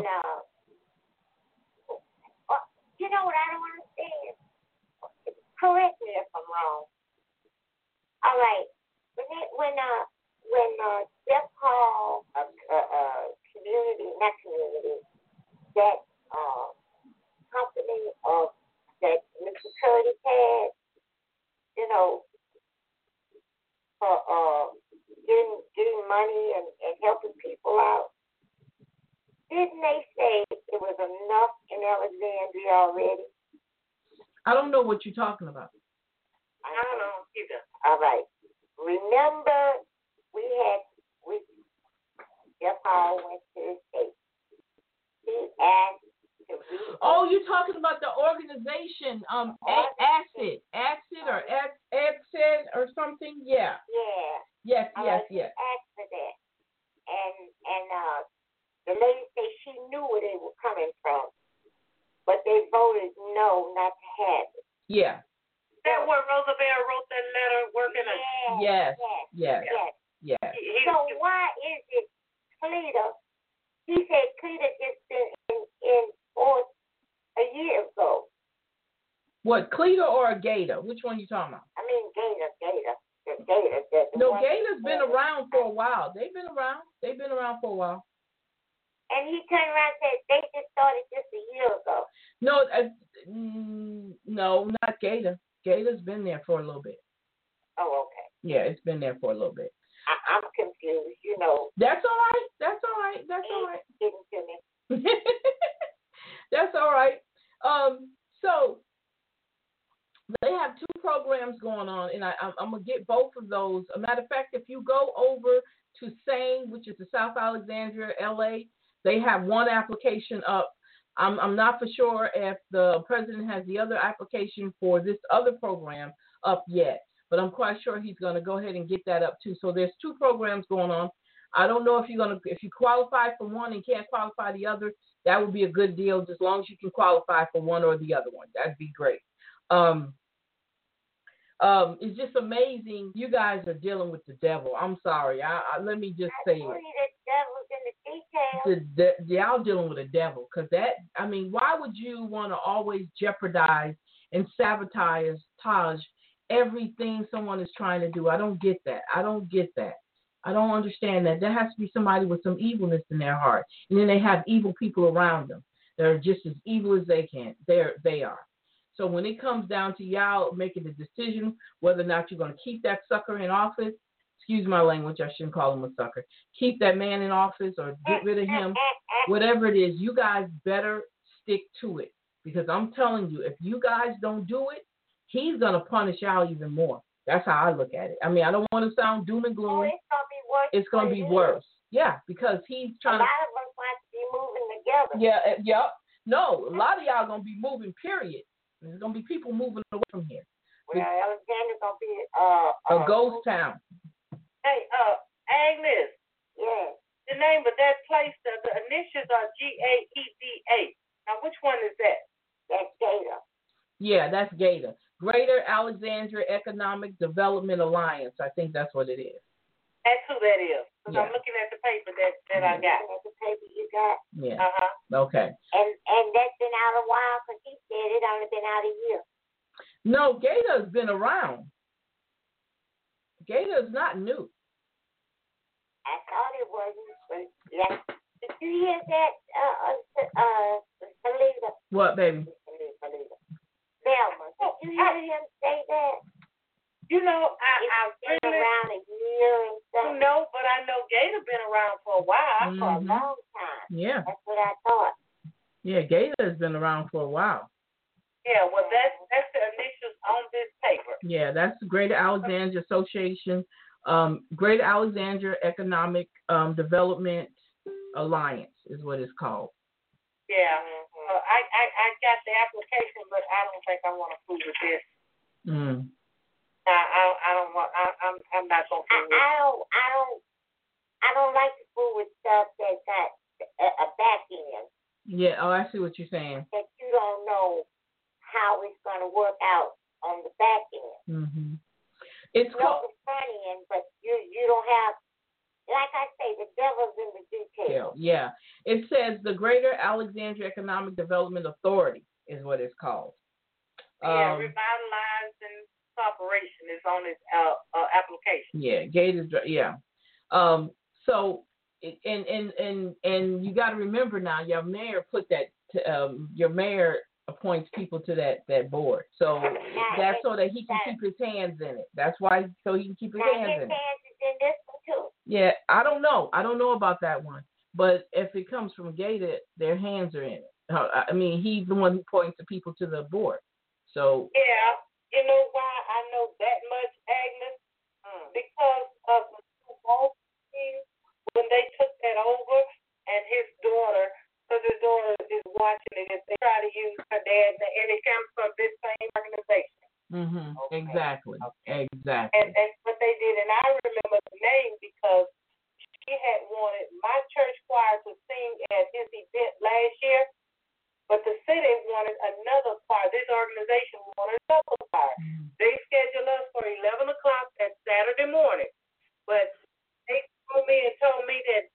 S3: you know what I don't understand? Correct me if I'm wrong. All right. When Jeff Hall, community, not community, that company of that Mr. Curtis had, you know, for getting money and helping people out. Didn't they say it was enough in Alexandria already?
S1: I don't know what you're talking about.
S3: I don't know either. All right. Remember, Jeff Hall went to the state. He asked to read.
S1: Oh, you're talking about the organization, ACID or ACID or something? Yeah.
S3: Yeah.
S1: Yes. Yes.
S3: He asked for that. And the lady said she knew where they were coming from, but they voted no, not to have it.
S1: Yeah.
S6: That where Roosevelt wrote that letter working on.
S1: Yes.
S3: So why is it Cleta? He said Cleta just been in force a year ago.
S1: What, Cleta or a Gator? Which one are you talking about?
S3: I mean Gator.
S1: No, Gator's been around for a while. They've been around for a while.
S3: And he turned around and said they just started just a year ago.
S1: No, not Gator. Gator's been there for a little bit.
S3: Oh, okay.
S1: Yeah, it's been there for a little bit.
S3: I'm confused, you know.
S1: That's all right.
S3: Give it to me.
S1: That's all right. So they have two programs going on, and I'm going to get both of those. A matter of fact, if you go over to SANE, which is the South Alexandria, LA, they have one application up. I'm not for sure if the president has the other application for this other program up yet, but I'm quite sure he's going to go ahead and get that up too. So there's two programs going on. I don't know if you qualify for one and can't qualify the other, that would be a good deal, as long as you can qualify for one or the other one. That'd be great. It's just amazing. You guys are dealing with the devil. I'm sorry. Let me just say it. Y'all dealing with a devil, because why would you want to always jeopardize and sabotage everything someone is trying to do? I don't get that. I don't understand that. There has to be somebody with some evilness in their heart, and then they have evil people around them that are just as evil as they are. So when it comes down to y'all making the decision whether or not you're going to keep that sucker in office, excuse my language, I shouldn't call him a sucker, keep that man in office or get rid of him, whatever it is, you guys better stick to it. Because I'm telling you, if you guys don't do it, he's going to punish y'all even more. That's how I look at it. I mean, I don't want to sound doom and gloom. It's going to be worse. Yeah, because he's trying to.
S3: A lot of us want to be moving together.
S1: Yeah. No, a lot of y'all going to be moving, period. There's going to be people moving away from here.
S3: Well, Alexander's going to be
S1: a ghost town.
S6: Hey, Agnes.
S3: Yeah.
S6: The name of that place, the initials are GAEDA. Now, which one is that?
S3: That's Gator.
S1: Yeah, that's Gator. Greater Alexandria Economic Development Alliance. I think that's what it is.
S6: That's who that is. Because I'm looking at the paper that I got.
S3: The paper you got?
S1: Yeah. Okay.
S3: And that's been out a while, because he said it only been out a year.
S1: No, Gator's been around. Gator's not new.
S3: I thought it wasn't, but yeah. Did you hear that, Felita?
S1: What, baby?
S3: Felita. Velma, did you hear him say that?
S6: You know, I've
S3: been around a year and something.
S6: No, but I know Gator been around for a while.
S3: For a long time.
S1: Yeah.
S3: That's what I thought.
S1: Yeah, Gator has been around for a while.
S6: Yeah, well, that's the initials on this paper.
S1: Yeah, that's the Greater Alexandria Association, Greater Alexandria Economic Development Alliance is what it's called.
S6: Yeah, I got the application, but I don't think I want to fool with this. I don't want. I'm not gonna.
S3: I don't like to fool with stuff that got a back end.
S1: Yeah. Oh, I see what you're saying.
S3: That you don't know how it's going to work out on the back end.
S1: Mm-hmm. It's
S3: called the front end, but you don't have. Like I say, the devil's in the details.
S1: Yeah. It says the Greater Alexandria Economic Development Authority is what it's called.
S6: Yeah, Revitalizing Corporation is on its application.
S1: Yeah, So, and you got to remember now, your mayor put that. Your mayor appoints people to that board, so that's so that he can keep his hands in it. That's why, so he can keep his hands in it.
S3: His hands is in this one too.
S1: Yeah, I don't know about that one, but if it comes from Gator, their hands are in it. I mean, he's the one who points the people to the board. So
S6: yeah, you know why I know that much, Agnes? Because of the football team, when they took that over, and his daughter, because his daughter is watching it, if they try to use her dad, and it comes from this same organization.
S1: Mm-hmm. Okay. Exactly.
S6: And what they did, and I remember the name because she had wanted my church choir to sing at his event last year, but the city wanted another choir. This organization wanted another choir. Mm-hmm. They scheduled us for 11 o'clock that Saturday morning, but they told me that